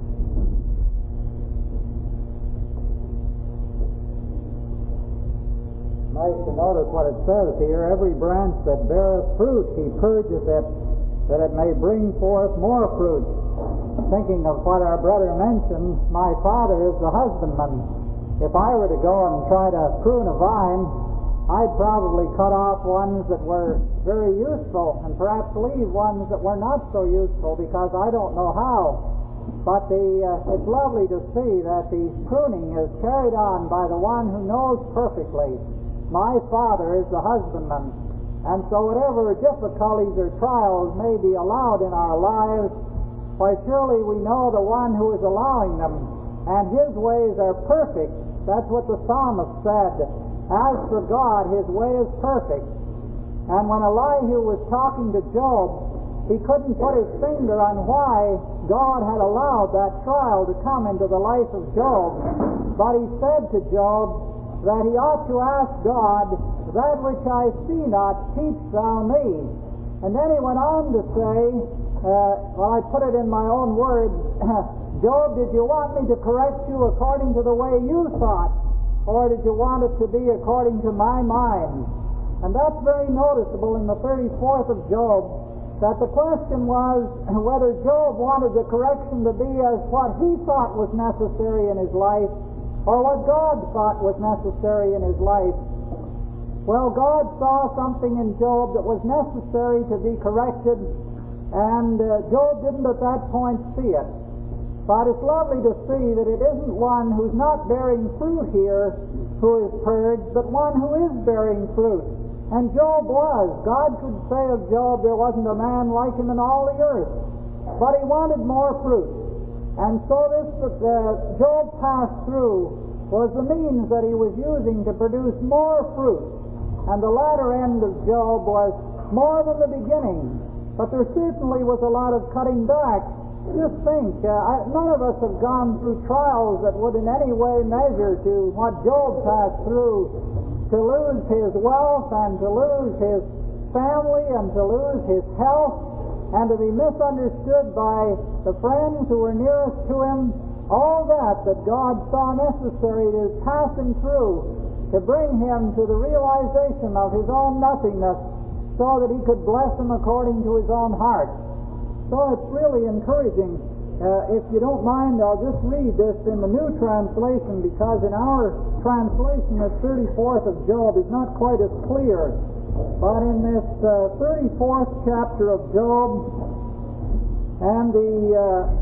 Nice to notice what it says here. Every branch that beareth fruit, he purges it, that it may bring forth more fruit. Thinking of what our brother mentioned, my father is the husbandman. If I were to go and try to prune a vine, I'd probably cut off ones that were very useful and perhaps leave ones that were not so useful because I don't know how. But it's lovely to see that the pruning is carried on by the one who knows perfectly. My Father is the husbandman. And so whatever difficulties or trials may be allowed in our lives, why surely we know the one who is allowing them, and his ways are perfect. That's what the psalmist said. As for God, his way is perfect. And when Elihu was talking to Job, he couldn't put his finger on why God had allowed that trial to come into the life of Job. But he said to Job that he ought to ask God, that which I see not, teach thou me. And then he went on to say, I put it in my own words, Job, did you want me to correct you according to the way you thought, or did you want it to be according to my mind? And that's very noticeable in the 34th of Job, that the question was whether Job wanted the correction to be as what he thought was necessary in his life, or what God thought was necessary in his life. Well, God saw something in Job that was necessary to be corrected, and Job didn't at that point see it. But it's lovely to see that it isn't one who's not bearing fruit here who is purged, but one who is bearing fruit. And Job was. God could say of Job, there wasn't a man like him in all the earth. But he wanted more fruit. And so this that Job passed through was the means that he was using to produce more fruit. And the latter end of Job was more than the beginning. But there certainly was a lot of cutting back. Just think, none of us have gone through trials that would in any way measure to what Job passed through, to lose his wealth and to lose his family and to lose his health and to be misunderstood by the friends who were nearest to him. All that God saw necessary to pass him through, to bring him to the realization of his own nothingness so that he could bless him according to his own heart. So it's really encouraging. If you don't mind, I'll just read this in the New Translation, because in our translation, the 34th of Job is not quite as clear. But in this 34th chapter of Job and the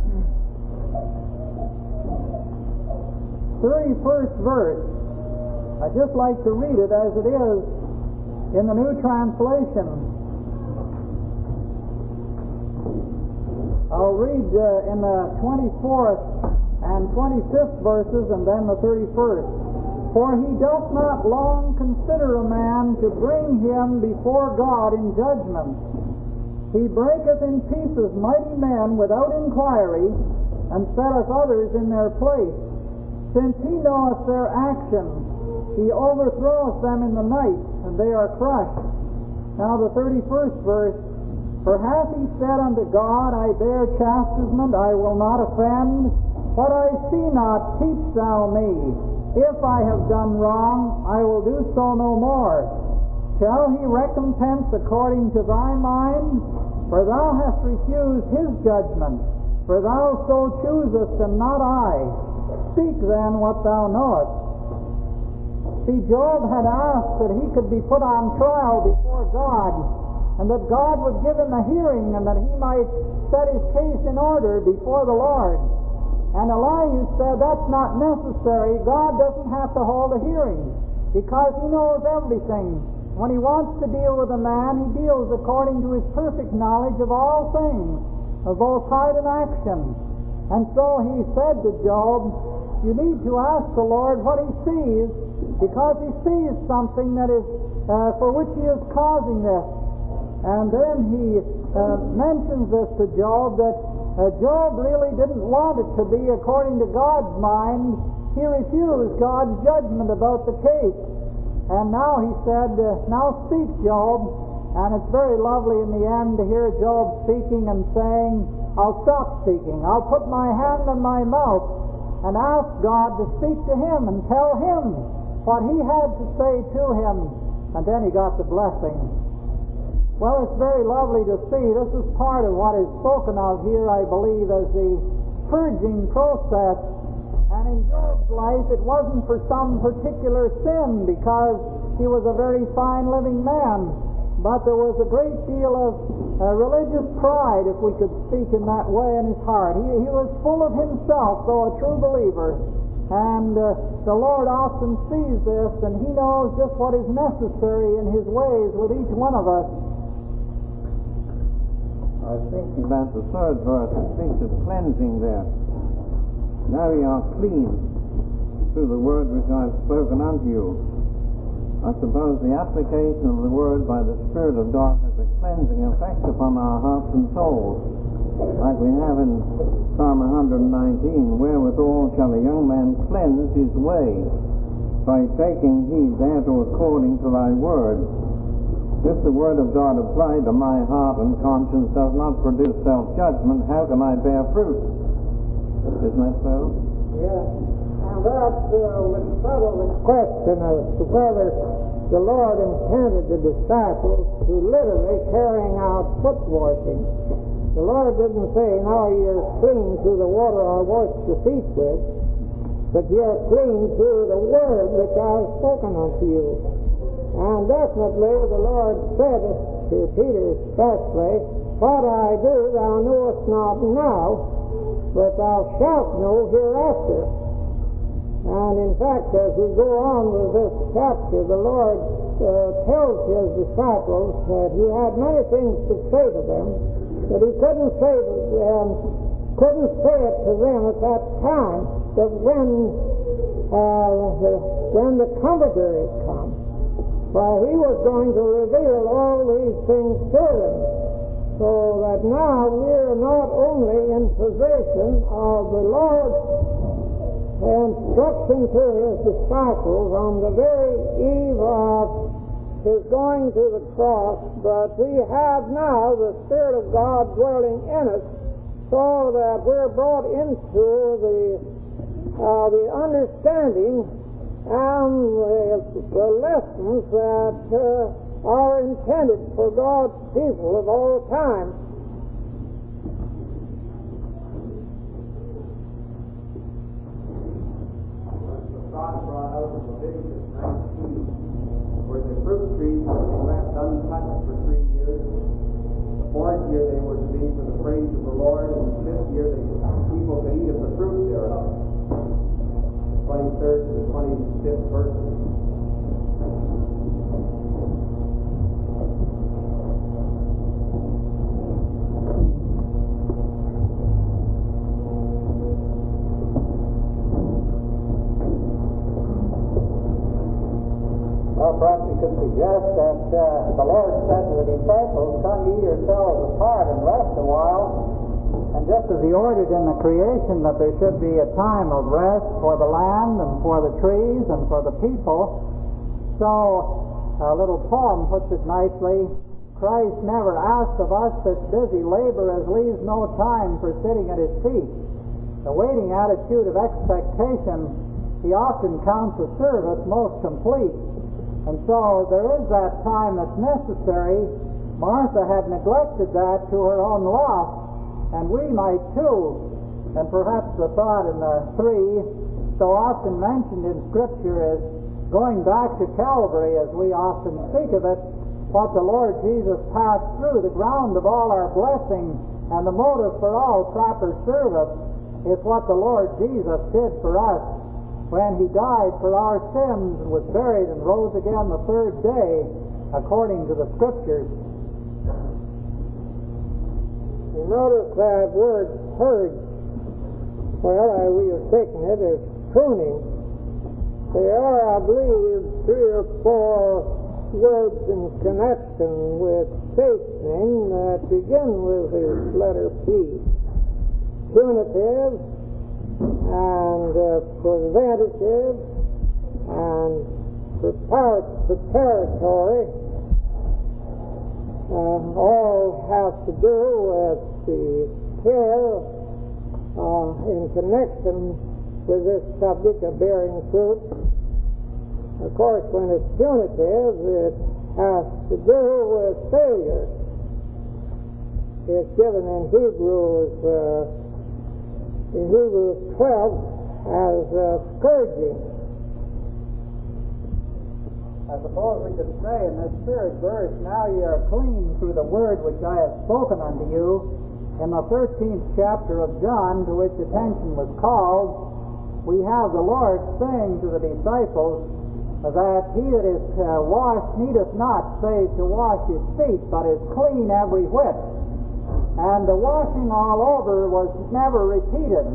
31st verse, I'd just like to read it as it is in the New Translation. I'll read in the 24th and 25th verses and then the 31st. For he doth not long consider a man to bring him before God in judgment. He breaketh in pieces mighty men without inquiry, and setteth others in their place. Since he knoweth their actions, he overthroweth them in the night, and they are crushed. Now the 31st verse. For hath he said unto God, I bear chastisement, I will not offend? What I see not, teach thou me. If I have done wrong, I will do so no more. Shall he recompense according to thy mind? For thou hast refused his judgment. For thou so choosest, and not I. Speak then what thou knowest. See, Job had asked that he could be put on trial before God, and that God would give him a hearing, and that he might set his case in order before the Lord. And Elihu said, that's not necessary. God doesn't have to hold a hearing. because He knows everything. When He wants to deal with a man, He deals according to His perfect knowledge of all things, of both heart and action. And so He said to Job, you need to ask the Lord what He sees, because He sees something that is for which He is causing this. And then He mentions this to Job, that Job really didn't want it to be according to God's mind. He refused God's judgment about the case. And now He said, now speak, Job. And it's very lovely in the end to hear Job speaking and saying, I'll stop speaking. I'll put my hand on my mouth and ask God to speak to him and tell him what He had to say to him. And then he got the blessing. Well, it's very lovely to see. This is part of what is spoken of here, I believe, as the purging process. And in Job's life, it wasn't for some particular sin, because he was a very fine living man. But there was a great deal of religious pride, if we could speak in that way, in his heart. He was full of himself, though a true believer. And the Lord often sees this, and He knows just what is necessary in His ways with each one of us. I was thinking about the third verse. It speaks of cleansing there. Now ye are clean through the word which I have spoken unto you. I suppose the application of the word by the Spirit of God has a cleansing effect upon our hearts and souls, like we have in Psalm 119, wherewithal shall a young man cleanse his way, by taking heed thereto according to thy word. If the word of God applied to my heart and conscience does not produce self-judgment, how can I bear fruit? Isn't that so? Yes. And that would settle the question as to whether the Lord intended the disciples to literally carrying out foot washing. The Lord didn't say, now you're clean through the water I washed your feet with, but you're clean through the word which I have spoken unto you. And definitely the Lord said to Peter especially, what I do thou knowest not now, but thou shalt know hereafter. And in fact, as we go on with this chapter, the Lord tells His disciples that He had many things to say to them, but He couldn't say it to them at that time, but when the Comforter is come, for He was going to reveal all these things to them, so that now we're not only in possession of the Lord's instruction to His disciples on the very eve of His going to the cross, but we have now the Spirit of God dwelling in us, so that we're brought into the understanding and the lessons that are intended for God's people of all time. God brought out of Leviticus 19, where the fruit trees were to be left untouched for 3 years. The 4th year they were to be for the praise of the Lord, and the 5th year the people could eat of the fruit thereof. 23rd to the 25th verses. Well, perhaps we could suggest that the Lord said to the disciples, come ye yourselves apart and rest a while. And just as He ordered in the creation that there should be a time of rest for the land and for the trees and for the people, so a little poem puts it nicely, Christ never asks of us this busy labor as leaves no time for sitting at His feet. The waiting attitude of expectation, He often counts a service most complete. And so there is that time that's necessary. Martha had neglected that to her own loss, and we might too. And perhaps the thought in the 3 so often mentioned in Scripture is going back to Calvary, as we often speak of it, what the Lord Jesus passed through, the ground of all our blessing and the motive for all proper service is what the Lord Jesus did for us. when he died for our sins and was buried and rose again the third day, according to the Scriptures. You notice that word heard. Well, we have taken it as pruning. There are, I believe, 3 or 4 words in connection with chastening that begin with the letter P. Punitive and preventative and preparatory all have to do with the care in connection with this subject of bearing fruit. Of course, when it's punitive, it has to do with failure. It's given in Hebrews 12 as scourging. I suppose we could say in this third verse, now ye are clean through the word which I have spoken unto you. In the 13th chapter of John, to which attention was called, we have the Lord saying to the disciples that he that is washed needeth not save to wash his feet, but is clean every whit. And the washing all over was never repeated.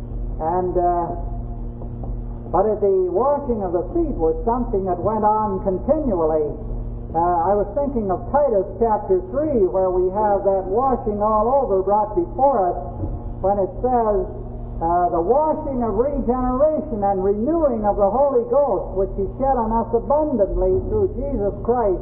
But the washing of the feet was something that went on continually. I was thinking of Titus chapter 3, where we have that washing all over brought before us, when it says, the washing of regeneration and renewing of the Holy Ghost, which he shed on us abundantly through Jesus Christ,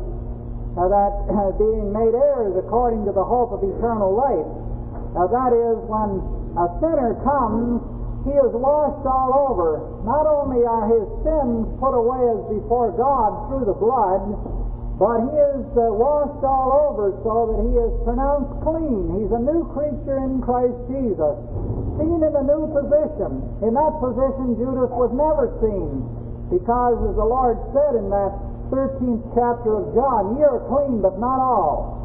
that being made heirs according to the hope of eternal life. That is, when a sinner comes, he is washed all over. Not only are his sins put away as before God through the blood, but he is washed all over so that he is pronounced clean. He's a new creature in Christ Jesus, seen in a new position. In that position Judas was never seen, because as the Lord said in that 13th chapter of John, ye are clean, but not all.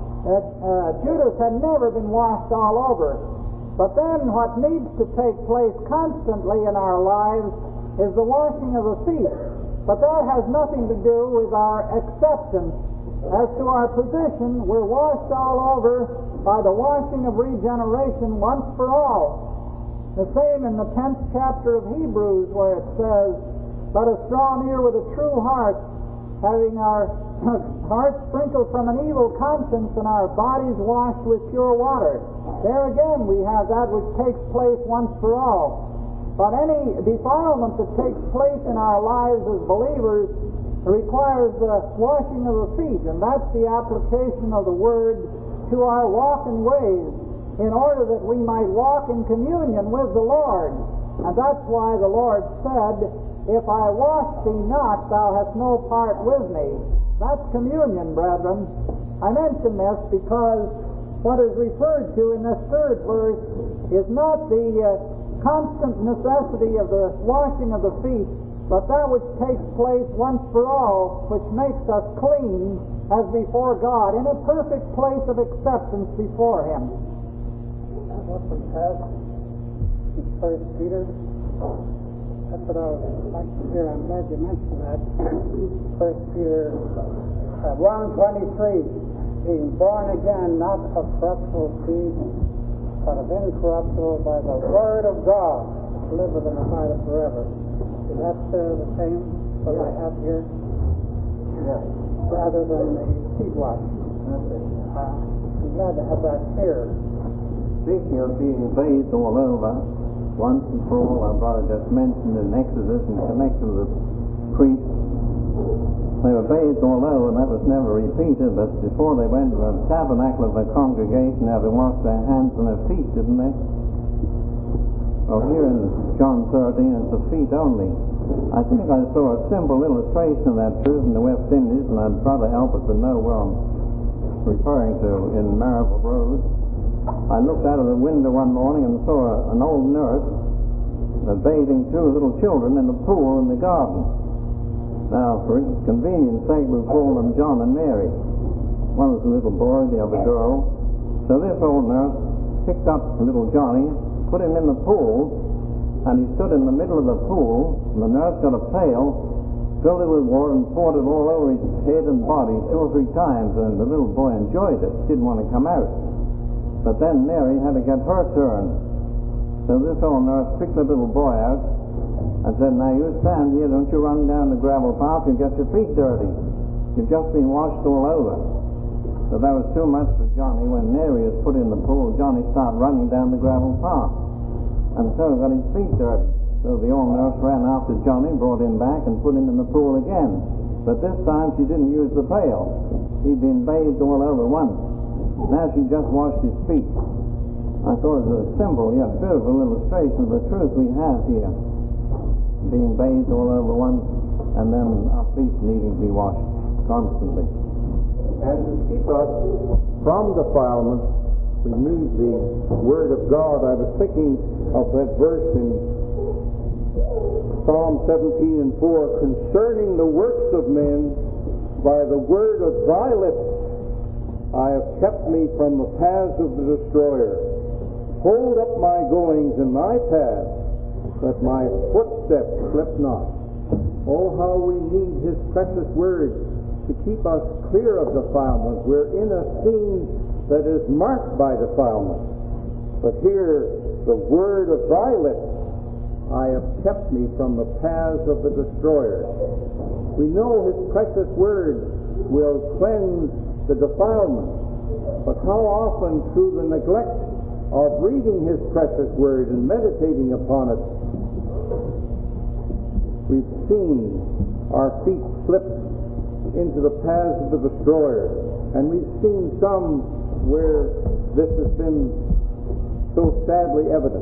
Judas had never been washed all over. But then what needs to take place constantly in our lives is the washing of the feet. But that has nothing to do with our acceptance. As to our position, we're washed all over by the washing of regeneration once for all. The same in the 10th chapter of Hebrews, where it says, let us draw near with a true heart, having our hearts sprinkled from an evil conscience and our bodies washed with pure water. There again we have that which takes place once for all. But any defilement that takes place in our lives as believers requires the washing of the feet, and that's the application of the Word to our walk and ways, in order that we might walk in communion with the Lord. And that's why the Lord said, if I wash thee not, thou hast no part with me. That's communion, brethren. I mention this because what is referred to in this third verse is not the constant necessity of the washing of the feet, but that which takes place once for all, which makes us clean as before God, in a perfect place of acceptance before Him. What we have in 1 Peter, that's what I would like to hear. I'm glad you mentioned that. 1 Peter 1:23, being born again, not of corruptible seed, but of incorruptible by the word of God, which liveth and abideth forever. Is that the same what I have here? Yes. Rather than the seed wash. I'm glad to have that here. Speaking of being bathed all over, once and for all, our brother just mentioned in Exodus in connection with the priests, they were bathed all over, and that was never repeated, but before they went to the tabernacle of the congregation, they had to wash their hands and their feet, didn't they? Well, here in John 13, it's the feet only. I think I saw a simple illustration of that truth in the West Indies, and I'd rather help us to know where I'm referring to in Marable Road. I looked out of the window one morning and saw an old nurse bathing two little children in a pool in the garden. Now, for convenience sake, we'll call them John and Mary. One was a little boy, the other girl. So this old nurse picked up little Johnny, put him in the pool, and he stood in the middle of the pool, the nurse got a pail, filled it with water, and poured it all over his head and body 2 or 3 times, and the little boy enjoyed it. Didn't want to come out. But then Mary had to get her turn. So this old nurse picked the little boy out and said, "Now you stand here, don't you run down the gravel path and get your feet dirty. You've just been washed all over." So that was too much for Johnny. When Mary was put in the pool, Johnny started running down the gravel path, and so got his feet dirty. So the old nurse ran after Johnny, brought him back, and put him in the pool again. But this time she didn't use the pail. He'd been bathed all over once. Now she just washed his feet. I thought it was a simple yet beautiful illustration of the truth we have here. Being bathed all over once, and then our feet needing to be washed constantly. And to keep us from defilement, we need the Word of God. I was thinking of that verse in Psalm 17:4, "Concerning the works of men, by the word of thy lips, I have kept me from the paths of the destroyer. Hold up my goings in thy path, that my footsteps slip not." Oh, how we need His precious word to keep us clear of defilement. We're in a scene that is marked by defilement. But here, the word of thy lips, I have kept me from the paths of the destroyer. We know His precious word will cleanse the defilement. But how often, through the neglect of reading His precious word and meditating upon it, we've seen our feet slip into the paths of the destroyer. And we've seen some where this has been so sadly evident.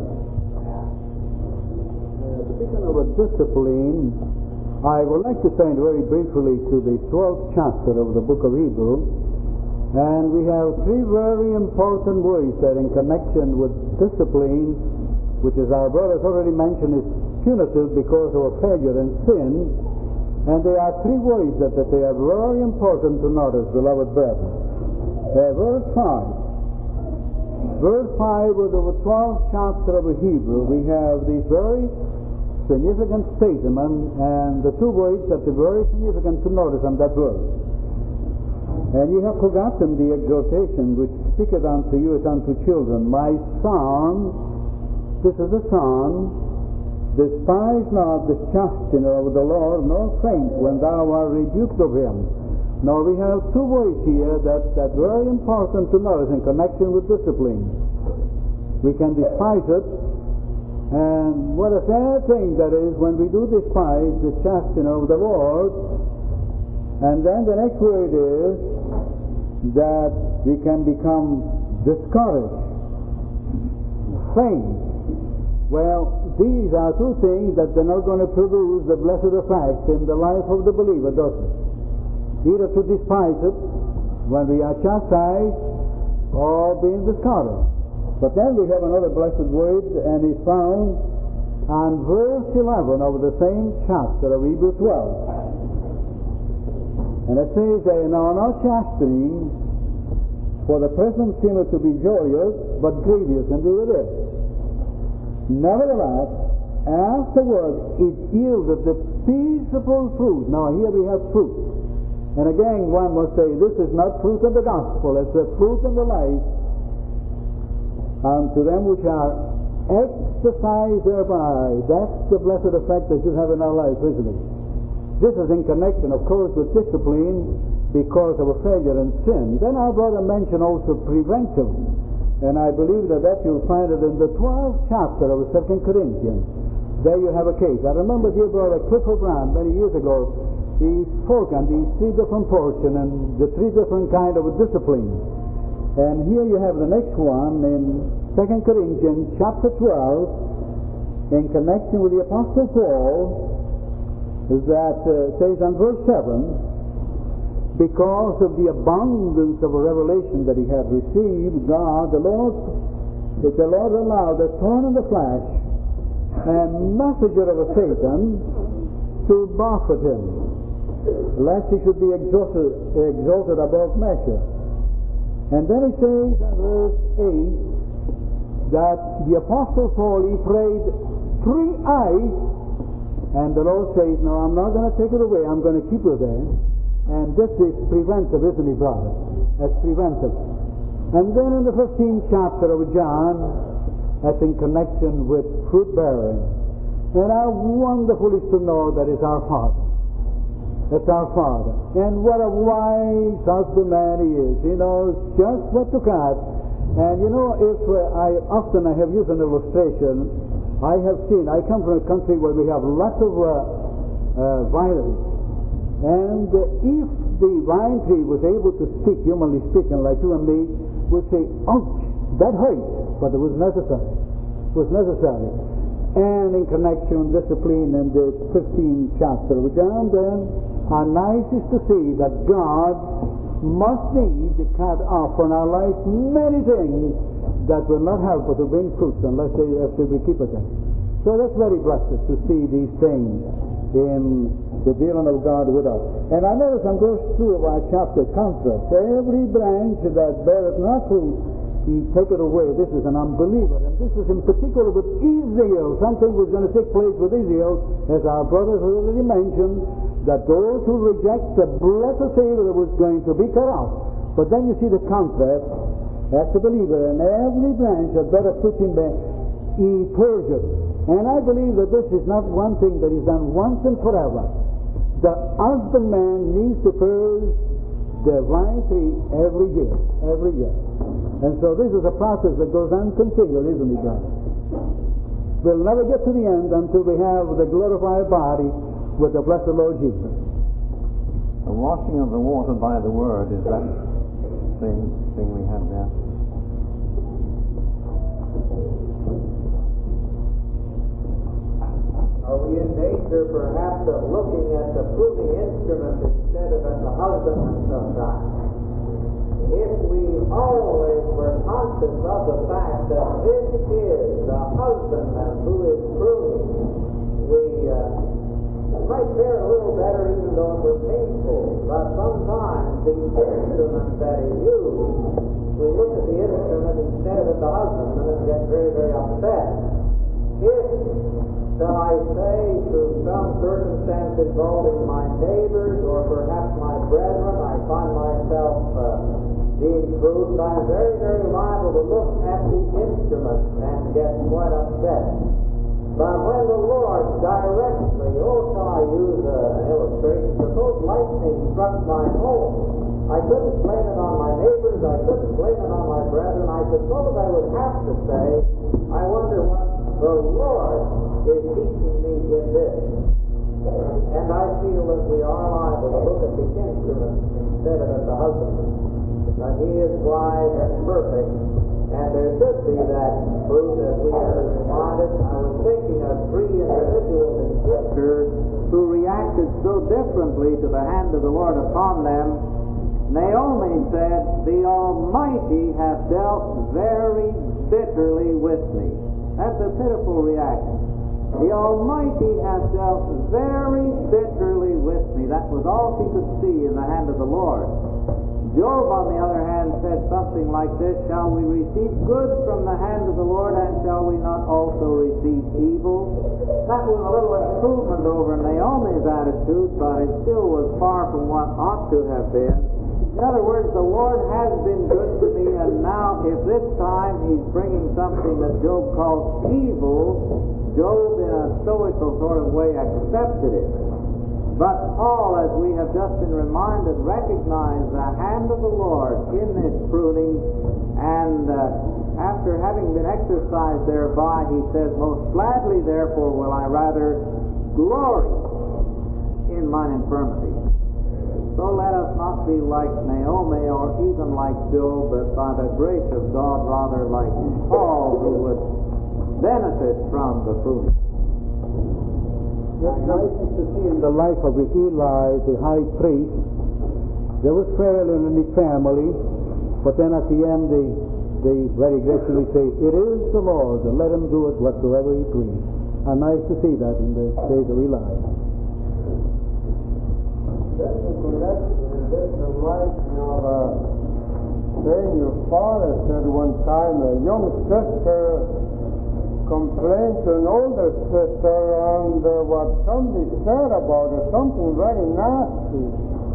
Speaking of a discipline, I would like to turn very briefly to the 12th chapter of the book of Hebrews. And we have 3 very important words that in connection with discipline, which, as our brothers already mentioned, is punitive because of a failure in sin. And there are 3 words that they are very important to notice, beloved brethren. Verse 5. Verse 5 of the 12th chapter of Hebrew, we have these very significant statement, and the 2 words that are very significant to notice on that verse. "And ye have forgotten the exhortation which speaketh unto you as unto children. My son," this is a son, "despise not the chastening of the Lord, nor faint when thou art rebuked of him." Now we have 2 words here that are very important to notice in connection with discipline. We can despise it, and what a sad thing that is when we do despise the chastening of the Lord. And then the next word is that we can become discouraged, faint. Well, these are 2 things that they're not going to produce the blessed effect in the life of the believer, does it? Either to despise it when we are chastised, or being discouraged. But then we have another blessed word, and it's found on verse 11 of the same chapter of Hebrews 12. And it says, "They are not chastening, for the present seemeth to be joyous, but grievous." And do it is. "Nevertheless, afterward it yielded the peaceable fruit." Now here we have fruit. And again, one must say, this is not fruit of the gospel, it's the fruit of the life unto them which are exercised thereby. That's the blessed effect that you have in our lives, isn't it? This is in connection, of course, with discipline because of a failure in sin. Then our brother mentioned also preventive. And I believe that you'll find it in the 12th chapter of 2 Corinthians. There you have a case. I remember dear brother Cliff O'Brien many years ago, he spoke on these 3 different portions and the 3 different kind of discipline. And here you have the next one in 2 Corinthians chapter 12, in connection with the Apostle Paul, that says on verse 7, "Because of the abundance of revelation that he had received, God, the Lord allowed a thorn in the flesh, a messenger of Satan, to buffet him, lest he should be exalted above measure." And then he says in verse 8 that the Apostle Paul, he prayed 3 eyes And the Lord says, no, I'm not going to take it away. I'm going to keep it there. And this is preventive, isn't it, brother? That's preventive. And then in the 15th chapter of John, that's in connection with fruit bearing. And how wonderful is to know that it's our Father. It's our Father. And what a wise husbandman he is. He knows just what to cut. And you know, if I have used an illustration, I come from a country where we have lots of violence. And if the vine tree was able to speak, humanly speaking, like you and me, would say, ouch, that hurt, but it was necessary. It was necessary. And in connection, discipline in the 15th chapter of John, then, how nice is to see that God must need to cut off from our life many things that will not help us to bring fruits unless we keep it there. So that's very blessed to see these things in the dealing of God with us. And I notice on verse 2 of our chapter, contrast. Every branch that beareth not fruit, he taketh away. This is an unbeliever. And this is in particular with Israel. Something was going to take place with Israel, as our brothers already mentioned, that those who reject the blessed Savior was going to be cut off. But then you see the contrast. That's the believer. And every branch that beareth fruit in them, he purgeth. And I believe that this is not one thing that is done once and forever. The husbandman needs to purge the vine tree every year. Every year. And so this is a process that goes on continually, isn't it, brother? We'll never get to the end until we have the glorified body with the blessed Lord Jesus. The washing of the water by the Word is that thing we have there. Are we in danger, perhaps, of looking at the pruning instrument instead of at the husbandman sometimes? If we always were conscious of the fact that this is the husbandman who is pruning, we might fare a little better even though it was painful. But sometimes the instrument that is used, we look at the instrument instead of at the husbandman and get very, very upset. If, shall I say, through some circumstance involving my neighbors or perhaps my brethren, I find myself being proved, I'm very, very liable to look at the instrument and get quite upset. But when the Lord directly, shall I use an illustration, suppose lightning struck my home. I couldn't blame it on my neighbors, I couldn't blame it on my brethren. I suppose I would have to say, I wonder what the Lord is teaching me in this. And I feel that we are liable to look at the instrument instead of at the husbandman. Now he is wise and perfect, and there should be that fruit as we are reminded. I was thinking of three individuals in Scripture who reacted so differently to the hand of the Lord upon them. Naomi said, "The Almighty hath dealt very bitterly with me." That's a pitiful reaction. The Almighty hath dealt very bitterly with me. That was all she could see in the hand of the Lord. Job, on the other hand, said something like this, "Shall we receive good from the hand of the Lord, and shall we not also receive evil?" That was a little improvement over Naomi's attitude, but it still was far from what ought to have been. In other words, the Lord has been good to me, and now if this time He's bringing something that Job calls evil, Job in a stoical sort of way accepted it. But Paul, as we have just been reminded, recognized the hand of the Lord in this pruning, and after having been exercised thereby, he says, "Most gladly, therefore, will I rather glory in mine infirmity." So let us not be like Naomi or even like Job, but by the grace of God, rather like Paul, who would benefit from the pruning. It's nice to see in the life of Eli, the high priest, there was failure in the family, but then at the end they very graciously say, "It is the Lord, and let Him do it whatsoever He please." And nice to see that in the days of Eli. This reminds me of saying your father said one time, a young sister complain to an older sister and what somebody said about her, something very nasty.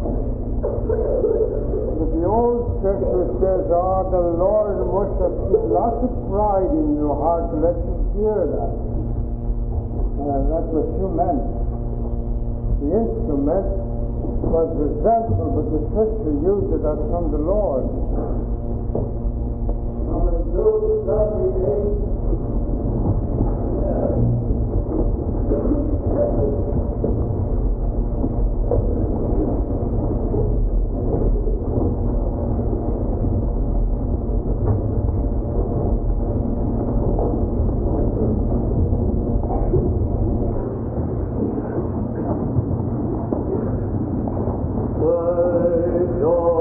But the old sister says, oh, the Lord must have put lots of pride in your heart to let you hear that. And that's what you meant. The instrument was resentful, but the sister used it as from the Lord. Number 278. Praise God.